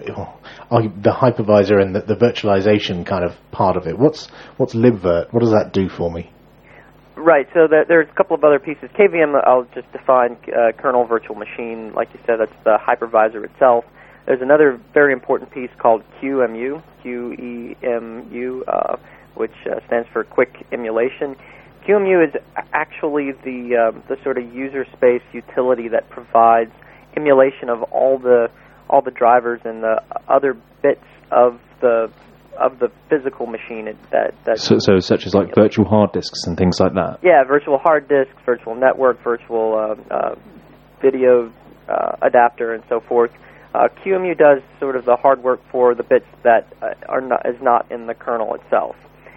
oh, the hypervisor and the, the virtualization kind of part of it. What's what's libvirt? What does that do for me?
Right, so there, there's a couple of other pieces. K V M, I'll just define uh, kernel virtual machine. Like you said, that's the hypervisor itself. There's another very important piece called Q M U, Q E M U, uh, which uh, stands for Quick Emulation. Q M U is actually the um, the sort of user space utility that provides emulation of all the all the drivers and the other bits of the of the physical machine that that.
So, so such as like virtual hard disks and things like that.
Yeah, virtual hard disks, virtual network, virtual uh, uh, video uh, adapter, and so forth. Uh, Q M U does sort of the hard work for the bits that uh, are not is not in the kernel itself.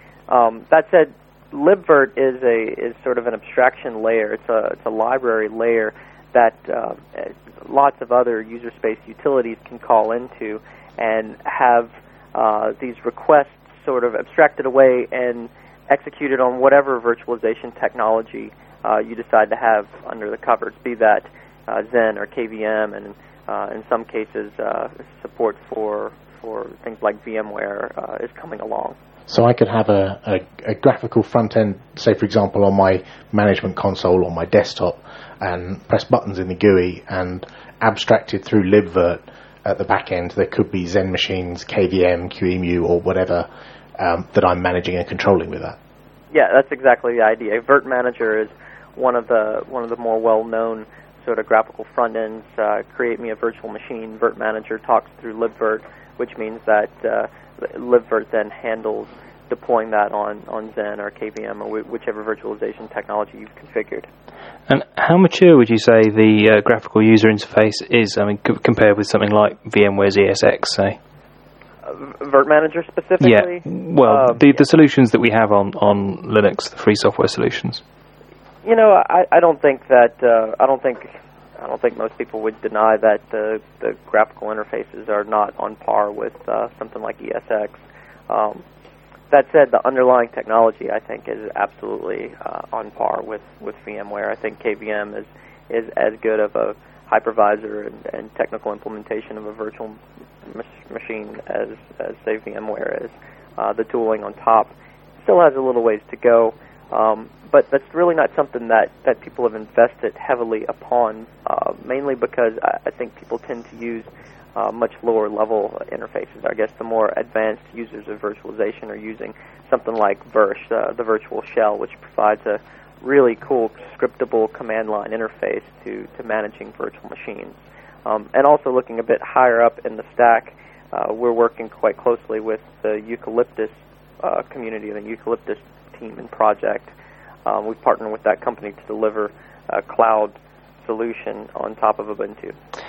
Um, that said, libvirt is a is sort of an abstraction layer. It's a it's a library layer that uh, lots of other user space utilities can call into and have uh, these requests sort of abstracted away and executed on whatever virtualization technology uh, you decide to have under the covers, be that uh, Zen or K V M, and uh, in some cases uh, support for for things like VMware uh, is coming along.
So I could have a, a, a graphical front end, say for example on my management console on my desktop, and press buttons in the G U I, and abstracted through libvirt at the back end there could be Zen machines, K V M, Q E M U, or whatever um, that I'm managing and controlling with that.
Yeah, that's exactly the idea. Virt Manager is one of the one of the more well-known sort of graphical front ends. Uh, create me a virtual machine. Virt Manager talks through libvirt, which means that uh, libvirt then handles deploying that on, on Zen or K V M or wh- whichever virtualization technology you've configured.
And how mature would you say the uh, graphical user interface is? I mean, c- compared with something like VMware's E S X, say.
Uh, Virt Manager specifically?
Yeah. Well,
uh,
the
yeah.
the solutions that we have on, on Linux, the free software solutions.
You know, I, I don't think that uh, I don't think I don't think most people would deny that the the graphical interfaces are not on par with uh, something like E S X. Um, that said, the underlying technology I think is absolutely uh, on par with, with VMware. I think K V M is is as good of a hypervisor and, and technical implementation of a virtual mach- machine as as say VMware is. Uh, the tooling on top still has a little ways to go. Um, but that's really not something that, that people have invested heavily upon, uh, mainly because I, I think people tend to use uh, much lower level interfaces. I guess the more advanced users of virtualization are using something like Virsh, uh, the virtual shell, which provides a really cool scriptable command line interface to, to managing virtual machines. Um, and also looking a bit higher up in the stack, uh, we're working quite closely with the Eucalyptus uh, community, the Eucalyptus team and project. Um, we've partnered with that company to deliver a cloud solution on top of Ubuntu.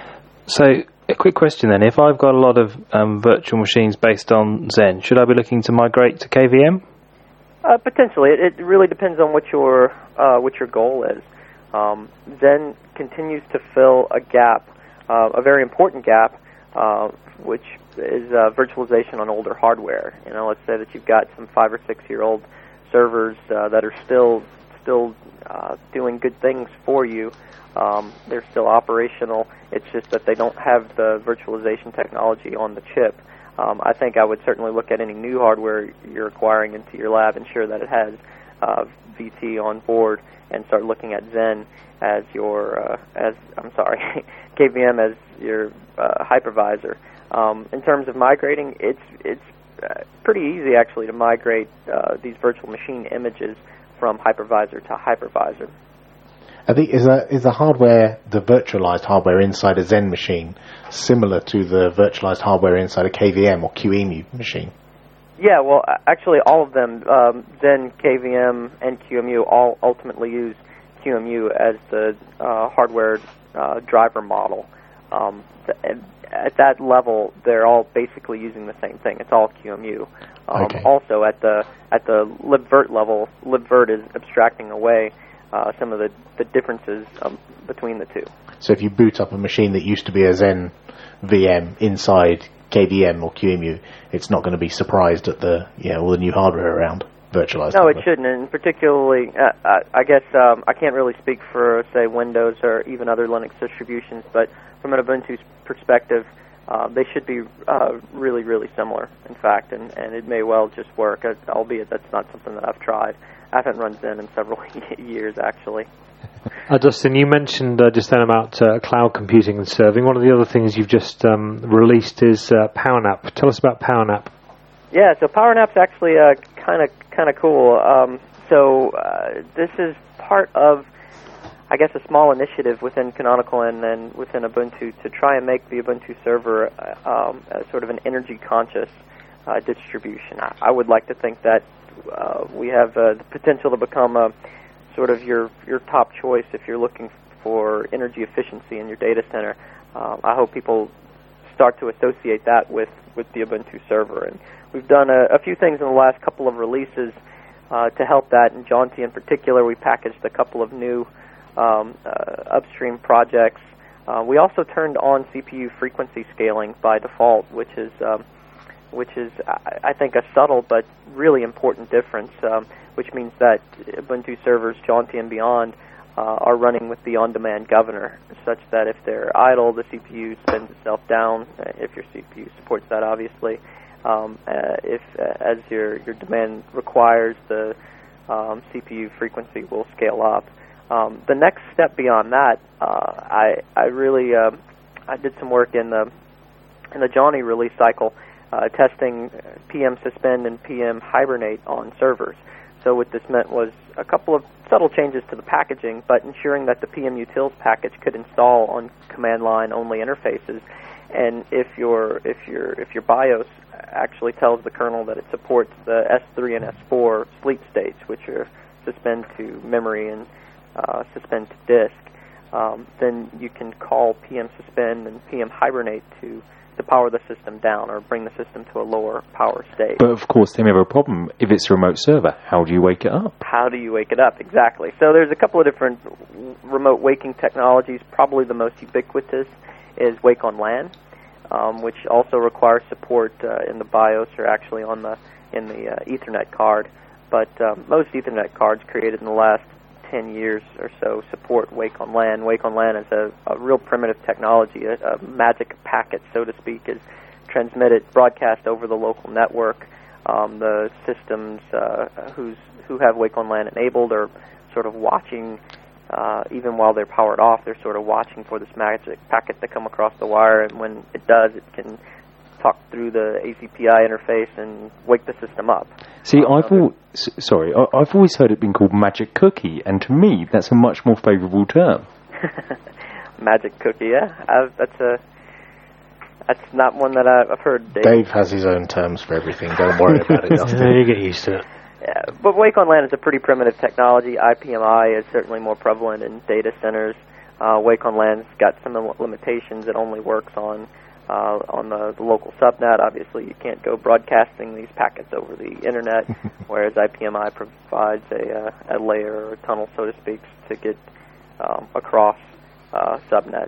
So, a quick question then. If I've got a lot of um, virtual machines based on Zen, should I be looking to migrate to K V M?
Uh, potentially. It, it really depends on what your uh, what your goal is. Um, Zen continues to fill a gap, uh, a very important gap, uh, which is uh, virtualization on older hardware. You know, let's say that you've got some five or six year old servers uh, that are still still uh, doing good things for you. Um, they're still operational. It's just that they don't have the virtualization technology on the chip. Um, I think I would certainly look at any new hardware you're acquiring into your lab, ensure that it has uh, V T on board, and start looking at Zen as your uh, as I'm sorry, K V M as your uh, hypervisor. Um, in terms of migrating, it's it's uh, pretty easy actually to migrate uh, these virtual machine images from hypervisor to hypervisor.
I think is a, is the hardware, the virtualized hardware inside a Zen machine, similar to the virtualized hardware inside a K V M or Q E M U machine?
Yeah, well, actually, all of them, um, Zen, K V M, and Q E M U, all ultimately use Q E M U as the uh, hardware uh, driver model. Um, th- at that level, they're all basically using the same thing. It's all Q E M U. Um,
okay.
Also, at the at the libvirt level, libvirt is abstracting away Uh, some of the, the differences um, between the two.
So if you boot up a machine that used to be a Zen V M inside K V M or Q E M U, it's not going to be surprised at the you know all the new hardware around virtualized.
No,
hardware.
it shouldn't, and particularly, uh, I, I guess um, I can't really speak for, say, Windows or even other Linux distributions, but from an Ubuntu perspective, uh, they should be uh, really, really similar, in fact, and, and it may well just work, albeit that's not something that I've tried. I haven't run Zen in several years, actually.
Uh, Dustin, you mentioned uh, just then about uh, cloud computing and serving. One of the other things you've just um, released is uh, PowerNap. Tell us about PowerNap.
Yeah, so PowerNap's actually kind of kind of cool. Um, so uh, this is part of, I guess, a small initiative within Canonical and then within Ubuntu to try and make the Ubuntu server uh, um, a sort of an energy-conscious uh, distribution. I, I would like to think that Uh, we have uh, the potential to become a sort of your your top choice if you're looking for energy efficiency in your data center. Uh, I hope people start to associate that with, with the Ubuntu server. And we've done a, a few things in the last couple of releases uh, to help that. In Jaunty in particular, we packaged a couple of new um, uh, upstream projects. Uh, we also turned on C P U frequency scaling by default, which is um, which is, I think, a subtle but really important difference, um, which means that Ubuntu servers, Jaunty and beyond, uh, are running with the on-demand governor, such that if they're idle, the C P U spins itself down, uh, if your C P U supports that, obviously. Um, uh, if, uh, as your, your demand requires, the um, C P U frequency will scale up. Um, the next step beyond that, uh, I, I really, uh, I did some work in the, in the Jaunty release cycle, Uh, testing P M suspend and P M hibernate on servers. So what this meant was a couple of subtle changes to the packaging, but ensuring that the P M utils package could install on command line only interfaces. And if your if your if your BIOS actually tells the kernel that it supports the S three and S four sleep states, which are suspend to memory and uh, suspend to disk, um, then you can call P M suspend and P M hibernate to to power the system down or bring the system to a lower power state.
But of course, then we have a problem. If it's a remote server, how do you wake it up?
How do you wake it up? Exactly. So there's a couple of different remote waking technologies. Probably the most ubiquitous is Wake on LAN, um, which also requires support uh, in the BIOS or actually on the in the uh, Ethernet card. But um, most Ethernet cards created in the last ten years or so support Wake on LAN. Wake on LAN is a, a real primitive technology. A, a magic packet, so to speak, is transmitted, broadcast over the local network. Um, the systems uh, who's, who have Wake on LAN enabled are sort of watching, uh, even while they're powered off, they're sort of watching for this magic packet to come across the wire, and when it does, it can talk through the A C P I interface and wake the system up.
See, um, I've al- s- sorry, I- I've always heard it being called magic cookie, and to me, that's a much more favourable term.
Magic cookie, yeah, I've, that's a that's not one that I've heard. Dave.
Dave has his own terms for everything. Don't worry about it.
Yeah, you get used to it.
Yeah, but Wake on LAN is a pretty primitive technology. I P M I is certainly more prevalent in data centers. Uh, Wake on Land's got some limitations. It only works on uh, on the, the local subnet. Obviously, you can't go broadcasting these packets over the internet, whereas I P M I provides a, uh, a layer or a tunnel, so to speak, to get um, across uh, subnets.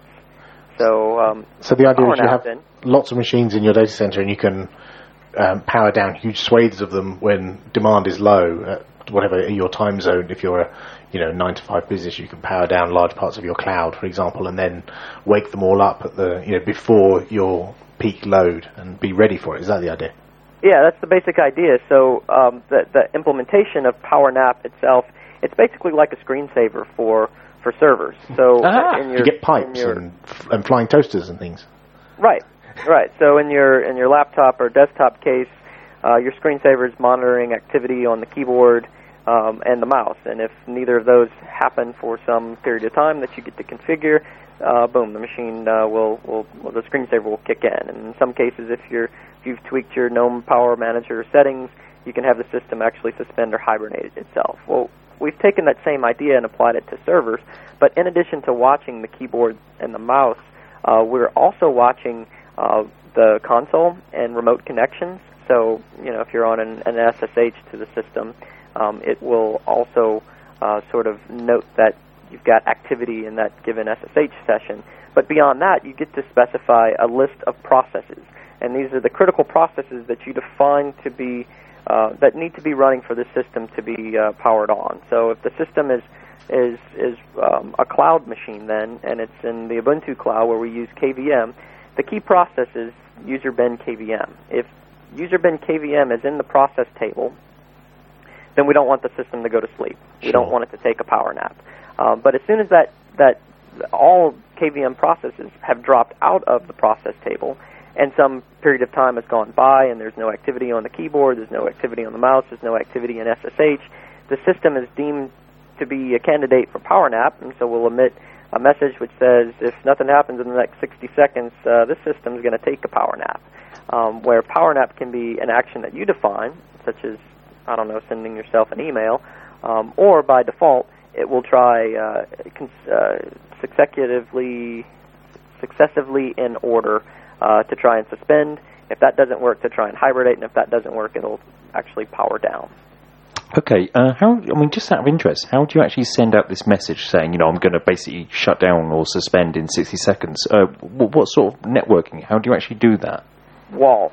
So, um,
so the idea is you have
then,
lots of machines in your data center, and you can um, power down huge swathes of them when demand is low, at whatever your time zone. If you're a you know nine to five business, you can power down large parts of your cloud, for example, and then wake them all up at the you know before your peak load and be ready for it. Is that the idea?
Yeah, that's the basic idea. So um, the the implementation of PowerNap itself, it's basically like a screensaver for for servers. So
ah,
in your,
you get pipes
in your,
and, and flying toasters and things.
Right, right. So in your in your laptop or desktop case, uh, your screensaver is monitoring activity on the keyboard um, and the mouse. And if neither of those happen for some period of time that you get to configure, uh, boom, the machine uh, will, will will the screensaver will kick in. And in some cases, if you're if you've tweaked your GNOME Power Manager settings, you can have the system actually suspend or hibernate itself. Well, we've taken that same idea and applied it to servers, but in addition to watching the keyboard and the mouse, uh, we're also watching uh, the console and remote connections. So, you know, if you're on an, an S S H to the system, um, it will also uh, sort of note that you've got activity in that given S S H session. But beyond that, you get to specify a list of processes, and these are the critical processes that you define to be Uh, that need to be running for the system to be uh, powered on. So if the system is is is um, a cloud machine, then, and it's in the Ubuntu cloud where we use K V M, the key process is user bin K V M. If user bin K V M is in the process table, then we don't want the system to go to sleep. We
Sure.
don't want it to take a power nap. Um, but as soon as that that all K V M processes have dropped out of the process table, and some period of time has gone by and there's no activity on the keyboard, there's no activity on the mouse, there's no activity in S S H, the system is deemed to be a candidate for PowerNap, and so we'll emit a message which says, if nothing happens in the next sixty seconds, uh, this system is going to take a power nap. Um, where PowerNap can be an action that you define, such as, I don't know, sending yourself an email, um, or by default, it will try uh, cons- uh, successively, successively in order Uh, to try and suspend. If that doesn't work, to try and hibernate, and if that doesn't work, it'll actually power down.
Okay, uh, how, I mean, just out of interest, how do you actually send out this message saying, you know, I'm going to basically shut down or suspend in sixty seconds? Uh, what, what sort of networking? How do you actually do that?
Wall.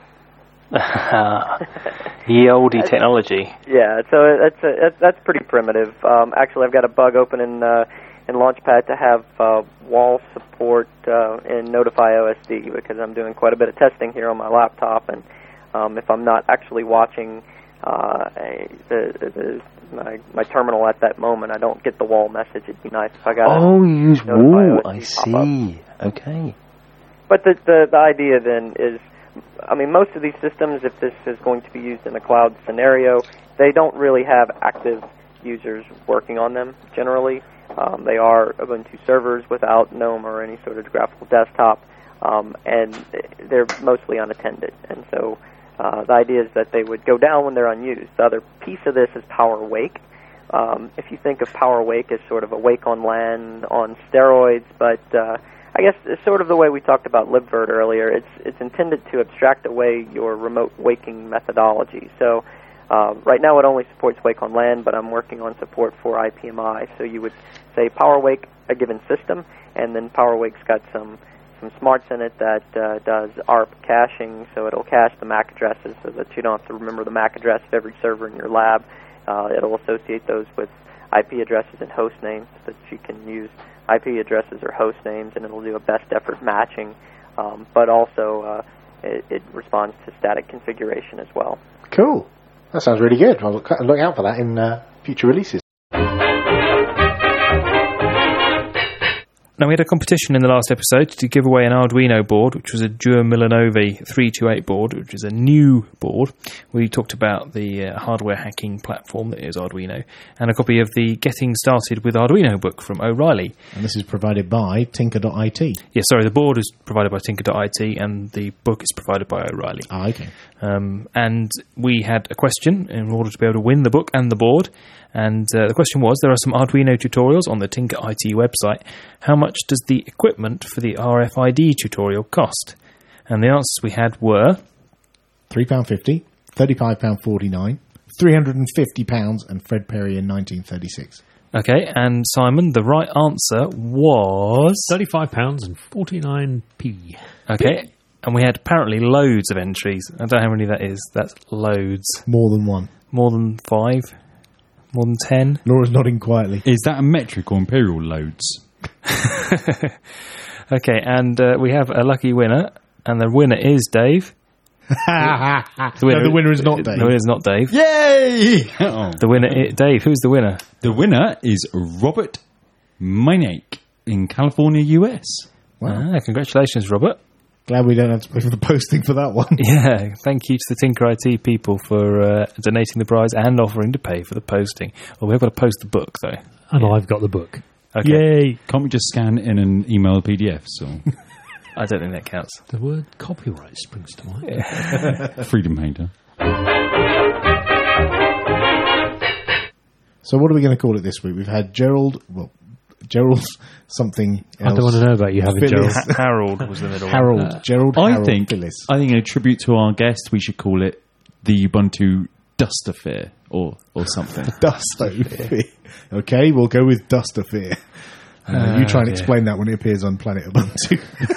Ye oldie technology.
Yeah, so that's a, that's, that's pretty primitive. Um, actually, I've got a bug open in uh, in Launchpad to have uh, wall support uh, in Notify O S D, because I'm doing quite a bit of testing here on my laptop, and um, if I'm not actually watching uh, a, the, the, my, my terminal at that moment, I don't get the wall message. It'd be nice if I got
Oh, you use wall, I see.
Up.
Okay.
But the, the the idea then is, I mean, most of these systems, if this is going to be used in a cloud scenario, they don't really have active users working on them generally. Um, they are Ubuntu servers without GNOME or any sort of graphical desktop, um, and they're mostly unattended. And so uh, the idea is that they would go down when they're unused. The other piece of this is PowerWake. Um, if you think of PowerWake as sort of a Wake on LAN on steroids, but uh, I guess it's sort of the way we talked about libvirt earlier. It's it's intended to abstract away your remote waking methodology. So Uh, right now it only supports Wake on LAN, but I'm working on support for I P M I. So you would say PowerWake a given system, and then PowerWake's got some some smarts in it that uh, does A R P caching, so it'll cache the M A C addresses so that you don't have to remember the M A C address of every server in your lab. Uh, it'll associate those with I P addresses and host names so that you can use I P addresses or host names, and it'll do a best effort matching, um, but also uh, it, it responds to static configuration as well.
Cool. That sounds really good. I'll look, look out for that in uh, future releases.
Now, we had a competition in the last episode to give away an Arduino board, which was a Duo Milanovi three twenty-eight board, which is a new board. We talked about the uh, hardware hacking platform that is Arduino, and a copy of the Getting Started with Arduino book from O'Reilly.
And this is provided by Tinker dot I T.
Yeah, sorry, the board is provided by Tinker dot I T, and the book is provided by O'Reilly.
Ah, okay.
Um, and we had a question in order to be able to win the book and the board. And uh, the question was, there are some Arduino tutorials on the Tinker I T website. How much much does the equipment for the R F I D tutorial cost? And the answers we had were...
three pounds fifty, thirty-five pounds forty-nine, three hundred fifty pounds, and Fred Perry in nineteen thirty-six.
Okay, and Simon, the right answer was...
thirty-five pounds and forty-nine p.
Okay, and we had apparently loads of entries. I don't know how many that is. That's loads.
More than one.
More than five? More than ten?
Laura's nodding quietly.
Is that a metric or imperial loads?
Okay, and uh, we have a lucky winner, and the winner is Dave.
The winner, no, the winner is not Dave.
The winner is not Dave.
Yay! Oh.
The winner, I- Dave. Who's the winner?
The winner is Robert Meinake in California, U S.
Wow.
Ah, congratulations, Robert.
Glad we don't have to pay for the posting for that one.
Yeah, thank you to the Tinker I T people for uh, donating the prize and offering to pay for the posting. Well, we've got to post the book, though.
And
Yeah.
I've got the book.
Okay.
Yay!
Can't we just scan in and email a P D F? So
I don't think that counts.
The word copyright springs to mind.
Freedom Painter.
So what are we going to call it this week? We've had Gerald, well, Gerald something else.
I don't want to know about you having
Phyllis.
Gerald.
Ha- Harold was the middle one.
Harold. Gerald
I
Harold
think
Phyllis.
I think in a tribute to our guest, we should call it the Ubuntu Dustosphere or or something.
Dustosphere. Okay, we'll go with Dustosphere. Uh, you try and
dear.
explain that when it appears on Planet Ubuntu.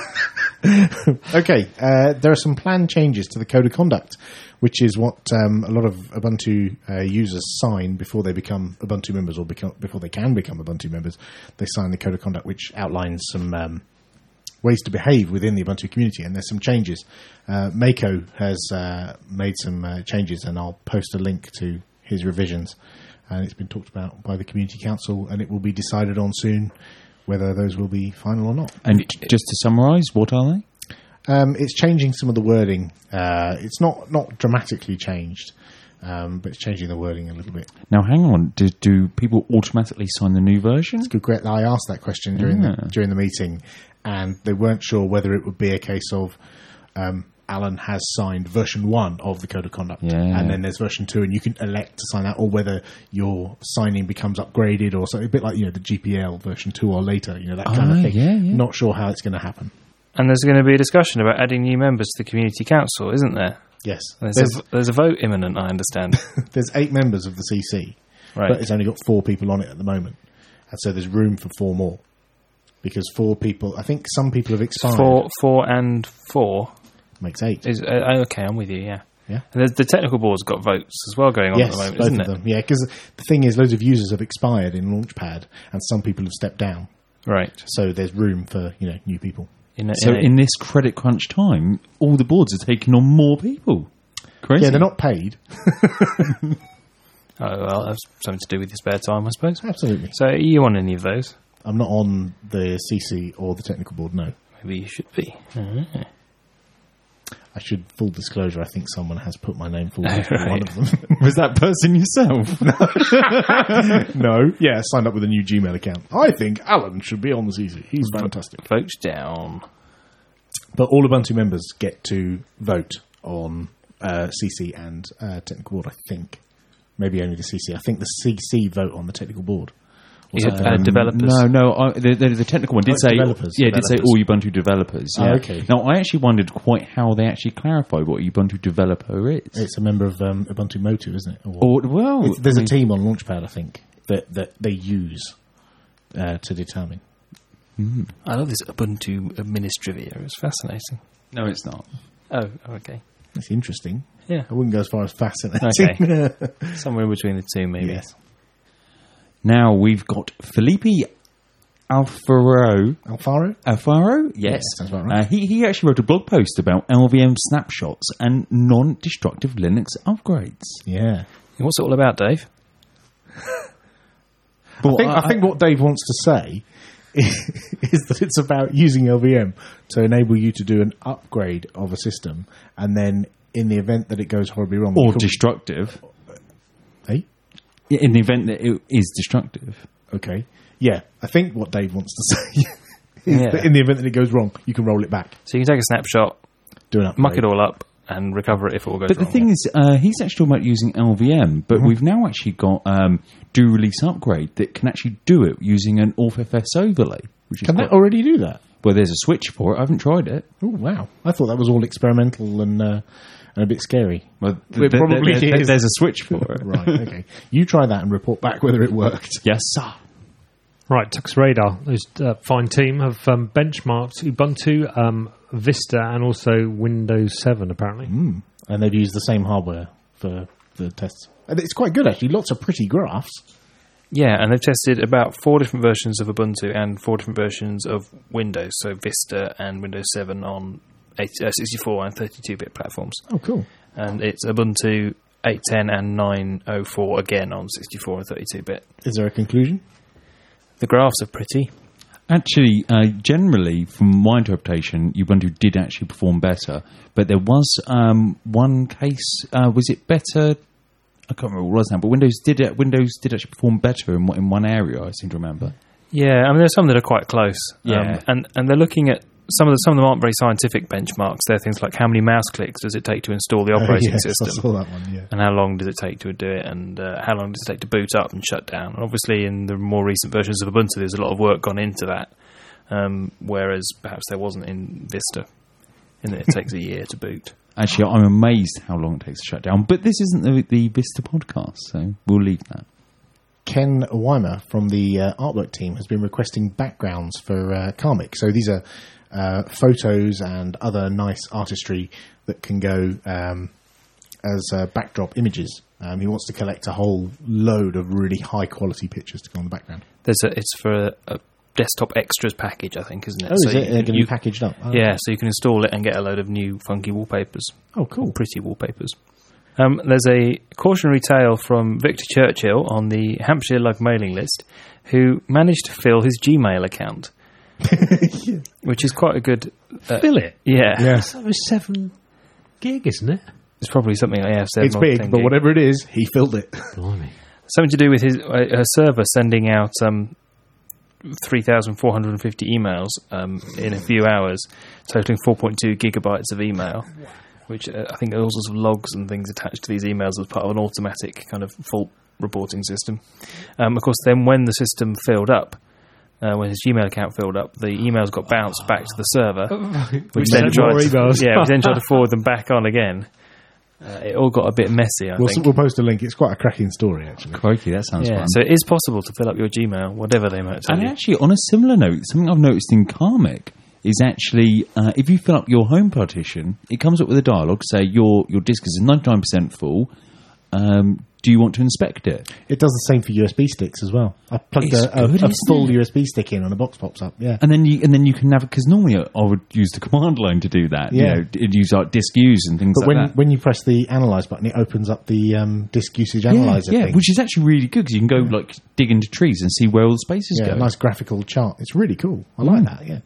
Okay, uh, there are some planned changes to the Code of Conduct, which is what um, a lot of Ubuntu uh, users sign before they become Ubuntu members, or become, before they can become Ubuntu members. They sign the Code of Conduct, which outlines some um, ways to behave within the Ubuntu community, and there's some changes. Uh, Mako has uh, made some uh, changes, and I'll post a link to his revisions. And it's been talked about by the Community Council, and it will be decided on soon whether those will be final or not.
And just to summarise, what are they?
Um, it's changing some of the wording. Uh, it's not, not dramatically changed, um, but it's changing the wording a little bit.
Now, hang on. Do, do people automatically sign the new version?
Good, great. I asked that question during
Yeah.
the during the meeting, and they weren't sure whether it would be a case of um, Alan has signed version one of the Code of Conduct,
Yeah.
and then there's version two, and you can elect to sign that, or whether your signing becomes upgraded or something, a bit like, you know, the G P L version two or later, you know, that kind
Ah,
of thing.
yeah, yeah.
Not sure how it's going to happen.
And there's going to be a discussion about adding new members to the Community Council, isn't there?
Yes,
There's,
there's
a, there's a vote imminent, I understand.
there's eight members of the C C,
Right.
but it's only got four people on it at the moment, and so there's room for four more, because four people, I think some people have expired.
Four, four and four.
Makes eight.
Is uh, okay, I'm with you, yeah.
Yeah.
And the, the technical board's got votes as well going on
Yes,
at the moment,
both
isn't
of
it?
them. Yeah, because the thing is, loads of users have expired in Launchpad, and some people have stepped down.
Right.
So there's room for, you know, new people.
In a,
So
in a-
in this credit crunch time, all the boards are taking on more people. Crazy.
Yeah, they're not paid.
oh, well, that's something to do with your spare time, I suppose.
Absolutely.
So are you on any of those?
I'm not on the C C or the technical board, no.
Maybe you should be. Mm-hmm.
I should, full disclosure, I think someone has put my name forward
Oh,
for one
right.
of them.
Was that person yourself?
No. Yeah, signed up with a new Gmail account. I think Alan should be on the C C. He's fantastic.
Votes down.
But all Ubuntu members get to vote on uh, C C and uh, technical board, I think. Maybe only the C C. I think the C C vote on the technical board. Or
Yeah,
something.
uh, developers.
No, no. I, the, the, the technical one did
Oh,
say
developers,
Yeah, it did say
developers.
all Ubuntu developers.
Oh,
Yeah.
okay.
Now, I actually wondered quite how they actually clarify what Ubuntu developer is.
It's a member of um, Ubuntu Motu, isn't it? Or,
Or, well,
it's- there's
I
a
mean,
team on Launchpad, I think, that, that they use uh, to determine.
I love this Ubuntu administrivia. It's fascinating.
No, it's not.
Oh, okay.
It's interesting.
Yeah.
I wouldn't go as far as fascinating.
Okay. Somewhere in between the two, maybe.
Yes.
Now we've got Felipe Alfaro.
Alfaro?
Alfaro? Yes.
sounds about right.
Uh, he, he actually wrote a blog post about L V M snapshots and non-destructive Linux upgrades.
Yeah.
What's it all about, Dave?
I think, I, think what Dave wants to say is that it's about using L V M to enable you to do an upgrade of a system, and then in the event that it goes horribly wrong...
Or
you can-
destructive.
Eh?
In the event that it is destructive.
Okay. Yeah, I think what Dave wants to say is
Yeah.
that in the event that it goes wrong, you can roll it back.
So you can take a snapshot,
Do an upgrade.
muck it all up, and recover it if it all goes
But the
wrong.
thing is, uh, he's actually talking about using L V M, but
Mm-hmm.
we've now actually got um, do release upgrade that can actually do it using an AuthFS overlay. Which is
Can
quite,
that already do that?
well, there's a switch for it. I haven't tried it.
Oh, wow. I thought that was all experimental and, uh, and a bit scary.
Well,
It probably
there-
is.
there's a switch for it.
Right, okay. You try that and report back whether it worked.
Yes, sir.
Right, Tux Radar, those uh, fine team have um, benchmarked Ubuntu, um, Vista, and also Windows seven, apparently.
Mm. And they've used the same hardware for the tests. And it's quite good, actually. Lots of pretty graphs.
Yeah, and they've tested about four different versions of Ubuntu and four different versions of Windows, so Vista and Windows seven on eight, uh, sixty-four and thirty-two bit platforms.
Oh, cool.
And it's Ubuntu eight ten and nine oh four again on sixty-four and thirty-two bit.
Is there a conclusion?
The graphs are pretty.
Actually, uh, generally, from my interpretation, Ubuntu did actually perform better. But there was um, one case. Uh, was it better? I can't remember what it was now. But Windows did uh, Windows did actually perform better in one- in one area. I seem to remember.
Yeah, I mean, there's some that are quite close.
Yeah.
Um, and, and they're looking at some of the, some of them aren't very scientific benchmarks. They're things like how many mouse clicks does it take to install the operating
yes,
system?
I saw that one, yeah.
And how long does it take to do it, and uh, how long does it take to boot up and shut down? And obviously, in the more recent versions of Ubuntu, there's a lot of work gone into that, um, whereas perhaps there wasn't in Vista, in that it takes a year to boot.
Actually, I'm amazed how long it takes to shut down. But this isn't the, the Vista podcast, so we'll leave that.
Ken Weimer from the uh, artwork team has been requesting backgrounds for uh, Karmic. So these are uh, photos and other nice artistry that can go um, as uh, backdrop images. Um, he wants to collect a whole load of really high quality pictures to go on the background.
There's a, it's for a, a desktop extras package, I think, isn't it?
Oh, is
So
it
you-
going to be
you-
packaged up? Oh.
Yeah, so you can install it and get a load of new funky wallpapers.
Oh, cool.
Pretty wallpapers. Um, there's a cautionary tale from Victor Churchill on the Hampshire Lug mailing list, who managed to fill his Gmail account,
Yeah.
which is quite a good. Uh,
Fill it.
Yeah,
Yeah.
That was seven gig, isn't it?
it's probably something like yeah, seven
It's
or
big,
ten
but
gig.
whatever it is, he filled it.
Blimey.
Something to do with his uh, her server sending out um, three thousand four hundred fifty emails um, in a few hours, totaling four point two gigabytes of email. Which uh, I think there are all sorts of logs and things attached to these emails as part of an automatic kind of fault reporting system. Um, of course, then when the system filled up, uh, when his Gmail account filled up, the emails got bounced back to the server, which then
sent
tried
more
to,
emails.
yeah, which then tried to forward them back on again. Uh, it all got a bit messy, I
We'll,
think.
we'll post a link. It's quite a cracking story, actually.
Crikey, that sounds
Yeah,
fun.
so it is possible to fill up your Gmail, whatever they might tell
And
you.
actually, on a similar note, something I've noticed in Karmic is actually uh, if you fill up your home partition, it comes up with a dialogue, say your your disk is ninety-nine percent full. Um, do you want to inspect it?
It does the same for U S B sticks as well. I plugged
It's
a, a,
good,
a
isn't
full
it?
U S B stick in and a box pops up. Yeah.
And then you and then you can navigate, because normally I, I would use the command line to do that.
Yeah.
You know, it'd use like disk use and things
But
like
when
that.
when you press the analyze button, it opens up the um, disk usage
yeah,
analyzer
yeah,
thing.
which is actually really good because you can go like dig into trees and see where all the spaces
yeah,
go.
a nice graphical chart. It's really cool. I like
Mm.
that. Yeah.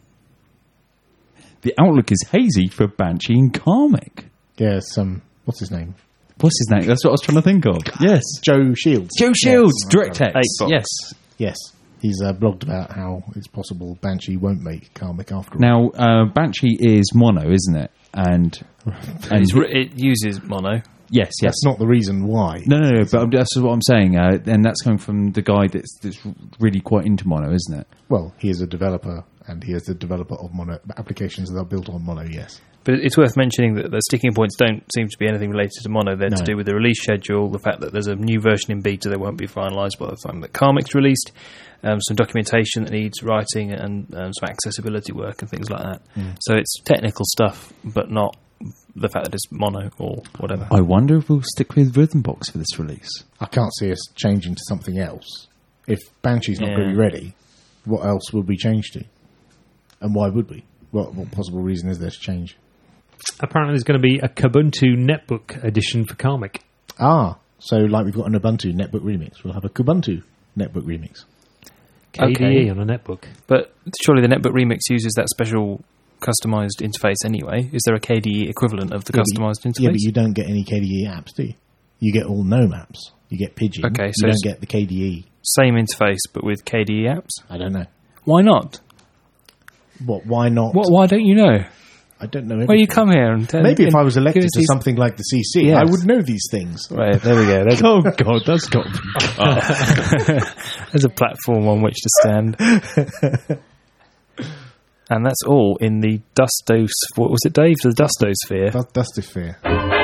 The outlook is hazy for Banshee and Karmic.
Yeah. Some what's his name?
What's his name? That's what I was trying to think of. Yes,
Joe Shields.
Joe Shields,
Yes.
DirectX.
Eight box.
Yes.
Yes. He's uh, blogged about how it's possible Banshee won't make Karmic after all.
Now, uh, Banshee is mono, isn't it? And and
It's re- it uses mono.
yes, yes.
That's not the reason why.
No, no, no. But that's what I'm saying, uh, and that's coming from the guy that's that's really quite into mono, isn't it?
Well, he is a developer, and he is the developer of mono applications that are built on mono. Yes.
But it's worth mentioning that the sticking points don't seem to be anything related to mono. They're
No.
to do with the release schedule, the fact that there's a new version in beta that won't be finalised by the time that Karmic's released, um, some documentation that needs writing, and um, some accessibility work and things like that. So it's technical stuff, but not the fact that it's mono or whatever.
I wonder if we'll stick with Rhythmbox for this release.
I can't see us changing to something else. If Banshee's not
Yeah.
going to be ready, what else would we change to? And why would we? What, what possible reason is there to change?
Apparently, there's going to be a Kubuntu netbook edition for Karmic.
Ah, so like we've got an Ubuntu netbook remix, we'll have a Kubuntu netbook remix.
K D E
Okay.
on a netbook.
But surely the Netbook Remix uses that special customised interface anyway. Is there a K D E equivalent of the
Yeah, but you-
customised interface?
Yeah, but you don't get any K D E apps, do you? You get all GNOME apps. You get Pidgin.
Okay,
you
so
don't
it's-
get the K D E.
Same interface, but with K D E apps?
I don't know.
Why not?
What? Why not?
What? Why don't you know?
I don't know.
Well,
everything.
you come here and tell
Maybe if
and
I was elected
give us
to
these-
something like the C C,
Yes.
I would know these things.
Right, there we go. There's,
Oh God, that's got.
there's a platform on which to stand. and that's all in the Dustos... What was it, Dave? The Dustosphere.
That, that's the fear.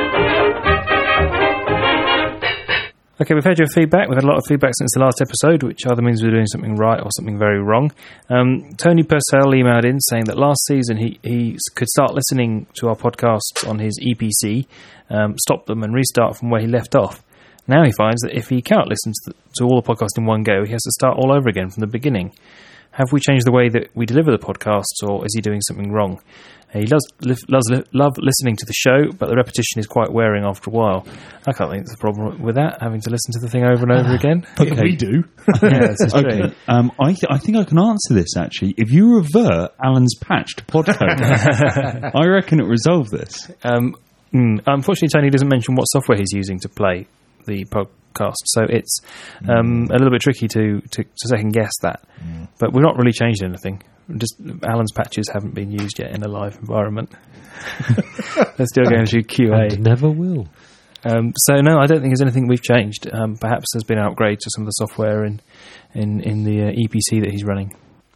Okay, we've had your feedback. We've had a lot of feedback since the last episode, which either means we're doing something right or something very wrong. Um, Tony Purcell emailed in saying that last season he, he could start listening to our podcasts on his E P C, um, stop them and restart from where he left off. Now he finds that if he can't listen to, the, to all the podcasts in one go, he has to start all over again from the beginning. Have we changed the way that we deliver the podcasts, or is he doing something wrong? He loves, loves love listening to the show, but the repetition is quite wearing after a while. I can't think there's a problem with that, having to listen to the thing over and over again.
Okay. We do.
Yeah, this is true.
Okay, um, I, th- I think I can answer this, actually. If you revert Alan's patch to Podcode, I reckon it resolved this.
Um, mm, unfortunately, Tony doesn't mention what software he's using to play the podcast, so it's um, mm. a little bit tricky to, to, to second guess that. Mm. But we've not really changed anything. Just Alan's patches haven't been used yet in a live environment. They're still going through Q A.
And never will.
Um, so no, I don't think there's anything we've changed. Um, perhaps there's been an upgrade to some of the software in in, in the uh, E P C that he's running.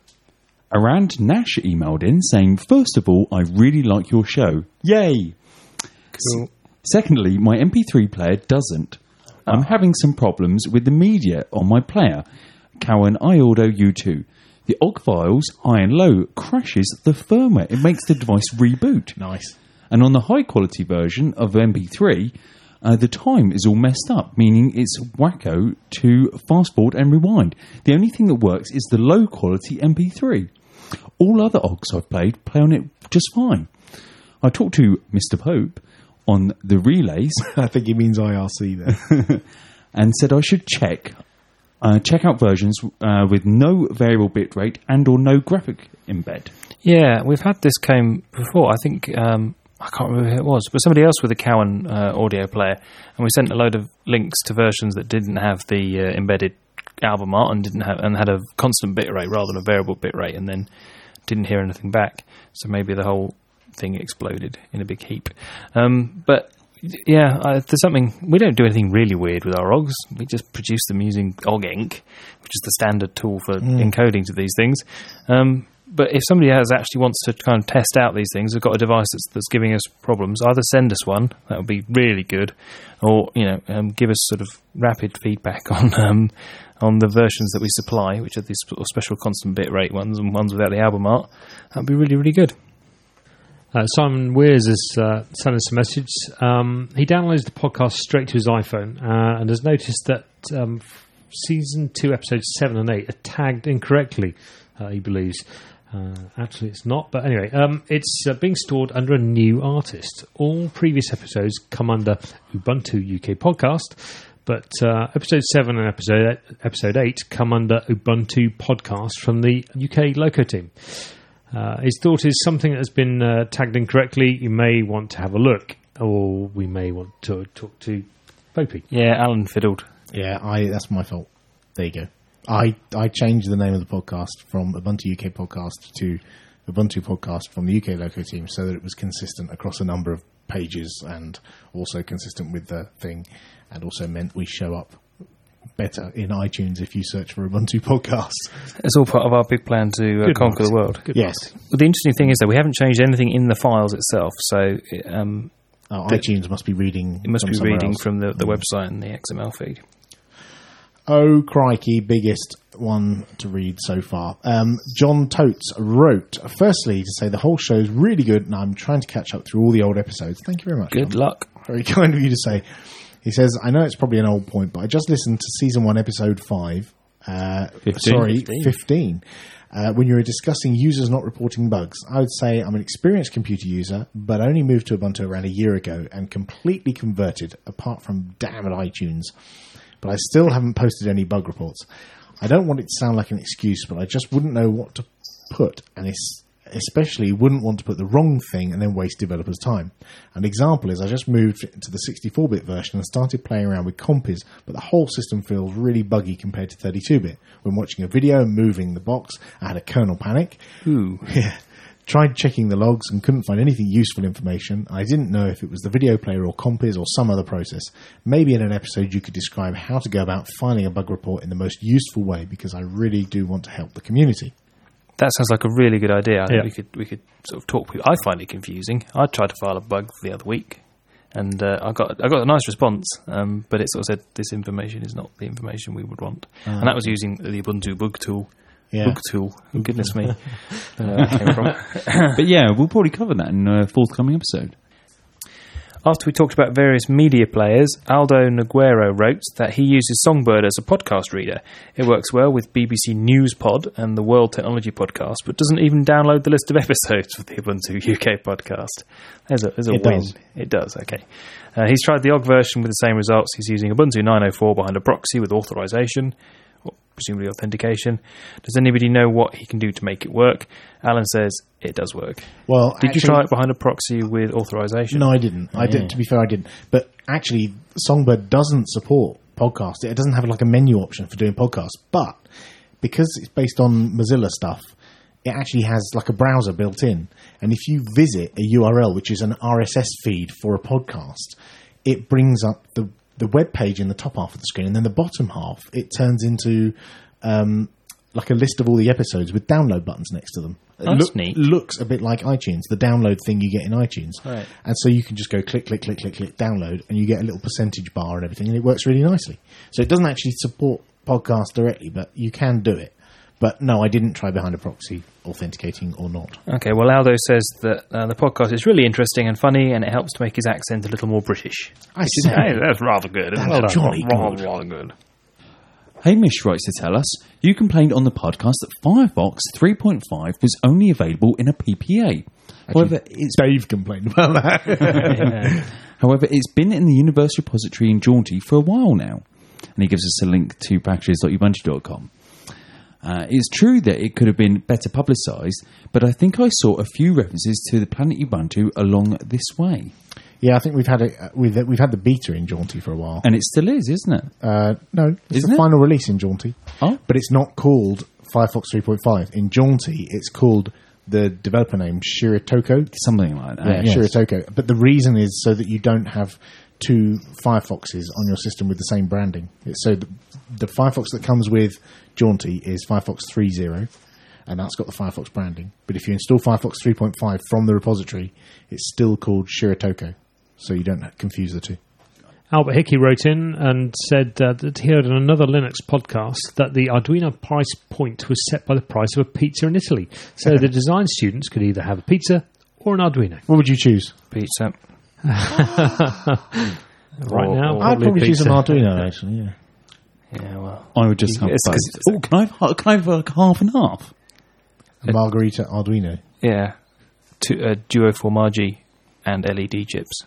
Arand Nash emailed in saying, first of all, I really like your show. Yay!
Cool.
S- secondly, my M P three player doesn't. Oh. I'm having some problems with the media on my player, Cowan iAudio U two. The O G files, high and low, crashes the firmware. It makes the device reboot.
Nice.
And on the high-quality version of M P three, uh, the time is all messed up, meaning it's wacko to fast-forward and rewind. The only thing that works is the low-quality M P three. All other O Gs I've played play on it just fine. I talked to Mister Pope on the relays.
I think he means I R C there.
And said I should check... Uh, check out versions uh, with no variable bitrate and or no graphic embed.
Yeah, we've had this came before. I think, um, I can't remember who it was, but somebody else with a Cowan uh, audio player. And we sent a load of links to versions that didn't have the uh, embedded album art and didn't have and had a constant bitrate rather than a variable bitrate, and then didn't hear anything back. So maybe the whole thing exploded in a big heap. Um, but... Yeah, uh, there's something... We don't do anything really weird with our O Gs. We just produce them using O G Ink, which is the standard tool for mm. encoding to these things. Um, but if somebody has actually wants to kind of test out these things, we've got a device that's, that's giving us problems, either send us one, that would be really good, or, you know, um, give us sort of rapid feedback on um, on the versions that we supply, which are these sort of special constant bitrate ones and ones without the album art. That would be really, really good.
Uh, Simon Wears has uh, sent us a message. Um, he downloads the podcast straight to his iPhone uh, and has noticed that um, season two, episodes seven and eight are tagged incorrectly, uh, he believes. Uh, actually, it's not. But anyway, um, it's uh, being stored under a new artist. All previous episodes come under Ubuntu U K Podcast, but uh, episode seven and episode episode eight come under Ubuntu Podcast from the U K Loco team. Uh, his thought is something that has been uh, tagged incorrectly. You may want to have a look, or we may want to talk to Popey.
Yeah, Alan fiddled.
Yeah, I. That's my fault. There you go. I, I changed the name of the podcast from Ubuntu U K Podcast to Ubuntu Podcast from the U K Loco team so that it was consistent across a number of pages and also consistent with the thing, and also meant we show up better in iTunes if you search for Ubuntu Podcast.
It's all part of our big plan to uh, conquer the world.
Good
yes.
Well, the interesting thing is that we haven't changed anything in the files itself, so um,
oh, iTunes must be reading.
It must
from
be reading
else.
from the, the
mm.
website and the X M L feed.
Oh, crikey, biggest one to read so far. Um, John Totes wrote, firstly, to say the whole show is really good and I'm trying to catch up through all the old episodes. Thank you very much.
Good
John.
luck.
Very kind of you to say. He says, I know it's probably an old point, but I just listened to season one, episode five. Uh,
fifteen.
Sorry,
fifteen.
fifteen. Uh, when you were discussing users not reporting bugs. I would say I'm an experienced computer user, but only moved to Ubuntu around a year ago and completely converted, apart from damn it iTunes. But I still haven't posted any bug reports. I don't want it to sound like an excuse, but I just wouldn't know what to put, and it's especially wouldn't want to put the wrong thing and then waste developers' time. An example is I just moved to the sixty-four bit version and started playing around with Compiz, but the whole system feels really buggy compared to thirty-two bit. When watching a video and moving the box, I had a kernel panic.
Ooh.
Yeah. Tried checking the logs and couldn't find anything useful information. I didn't know if it was the video player or Compiz or some other process. Maybe in an episode you could describe how to go about filing a bug report in the most useful way, because I really do want to help the community.
That sounds like a really good idea. I think
Yeah.
we could we could sort of talk. I find it confusing. I tried to file a bug the other week, and uh, I got I got a nice response, um, but it sort of said this information is not the information we would want, and that was using the Ubuntu bug tool.
Yeah.
Bug tool. Oh, goodness me, where that came from.
But yeah, we'll probably cover that in a forthcoming episode.
After we talked about various media players, Aldo Nogueiro wrote that he uses Songbird as a podcast reader. It works well with B B C News Pod and the World Technology Podcast, but doesn't even download the list of episodes for the Ubuntu U K podcast. There's a, there's a
It
win.
does.
It does, okay. Uh, he's tried the O G version with the same results. He's using Ubuntu nine oh four behind a proxy with authorization, or presumably authentication. Does anybody know what he can do to make it work? Alan says it does work.
Well,
Did you
actually-
try it behind a proxy with authorization?
No, I didn't. I did. To be fair, I didn't. But actually, Songbird doesn't support podcasts. It doesn't have like a menu option for doing podcasts. But because it's based on Mozilla stuff, it actually has like a browser built in. And if you visit a U R L, which is an R S S feed for a podcast, it brings up the the web page in the top half of the screen, and then the bottom half it turns into um, like a list of all the episodes with download buttons next to them. It
That's
look-
neat.
looks a bit like iTunes, the download thing you get in iTunes.
Right.
And so you can just go click, click, click, click, click, download, and you get a little percentage bar and everything, and it works really nicely. So it doesn't actually support podcasts directly, but you can do it. But no, I didn't try behind a proxy, authenticating or not.
Okay, well, Aldo says that uh, the podcast is really interesting and funny, and it helps to make his accent a little more British.
I see.
Hey, that's rather good. Isn't
That's
it?
jolly
rather,
good.
rather good.
Hamish writes to tell us, you complained on the podcast that Firefox three point five was only available in a P P A. However, it's,
Dave complained about that.
however, it's been in the Universal Repository in Jaunty for a while now. And he gives us a link to packages dot ubuntu dot com. Uh, it's true that it could have been better publicised, but I think I saw a few references to the Planet Ubuntu along this way.
Yeah, I think we've had a we've we've had the beta in Jaunty for a while.
And it still is, isn't it?
Uh, no, it's
Isn't
the
it?
final release in Jaunty.
Oh.
But it's not called Firefox three point five. In Jaunty, it's called the developer name Shiratoko.
Something like that.
Yeah,
yes.
Shiratoko. But the reason is so that you don't have two Firefoxes on your system with the same branding. It's so the, the Firefox that comes with Jaunty is Firefox three point oh, and that's got the Firefox branding. But if you install Firefox three point five from the repository, it's still called Shiratoko, so you don't confuse the two.
Albert Hickey wrote in and said uh, that he heard on another Linux podcast that the Arduino price point was set by the price of a pizza in Italy. So the design students could either have a pizza or an Arduino.
What would you choose?
Pizza.
Right
Or-
now,
or-
I'd probably choose
pizza.
an Arduino, actually, yeah.
Yeah, well.
I would just have
It's 'cause
both.
it's-
Oh, can I have, can I have like half and half?
A Margarita Arduino.
Yeah. To, uh, Duo Formaggi and L E D chips.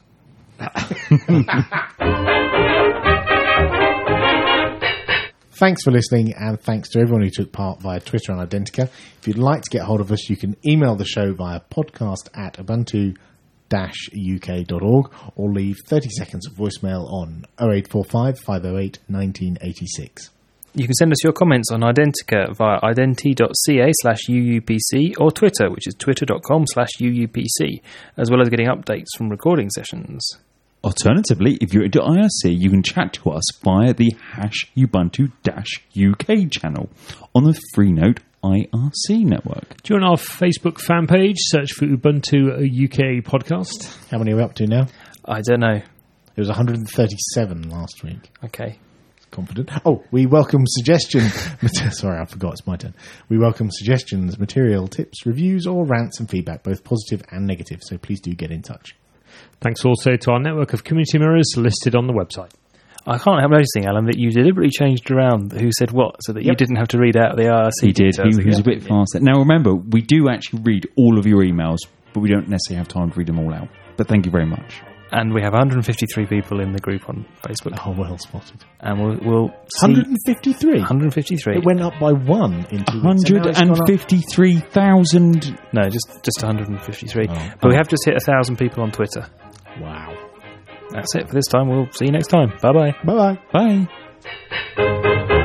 Thanks for listening, and thanks to everyone who took part via Twitter and Identica. If you'd like to get hold of us, you can email the show via podcast at ubuntu dash u k dot org or leave thirty seconds of voicemail on oh eight four five, five oh eight, one nine eight six.
You can send us your comments on Identica via identi.ca slash UUPC or Twitter, which is twitter.com slash UUPC, as well as getting updates from recording sessions.
Alternatively, if you're into I R C, you can chat to us via the hash Ubuntu U K channel on the Freenode I R C network.
Join our Facebook fan page, search for Ubuntu U K podcast.
How many are we up to now?
I don't know.
It was one hundred thirty-seven last week.
Okay.
Confident. Oh, we welcome suggestions. Sorry, I forgot. It's my turn. We welcome suggestions, material, tips, reviews, or rants and feedback, both positive and negative. So please do get in touch.
Thanks also to our network of community mirrors listed on the website.
I can't help noticing, Alan, that you deliberately changed around who said what so that you
Yep.
didn't have to read out the I R C
He did. He,
details
he was a
again.
bit faster. Now, remember, we do actually read all of your emails, but we don't necessarily have time to read them all out. But thank you very much.
And we have one hundred fifty-three people in the group on Facebook.
Oh, well spotted.
And we'll, we'll see...
one hundred fifty-three.
one hundred fifty-three.
It went up by one in two weeks.
one hundred fifty-three thousand.
No, just just one hundred fifty-three.
Oh.
But we have just hit one thousand people on Twitter.
Wow.
That's it for this time. We'll see you next time. Bye-bye.
Bye-bye.
Bye.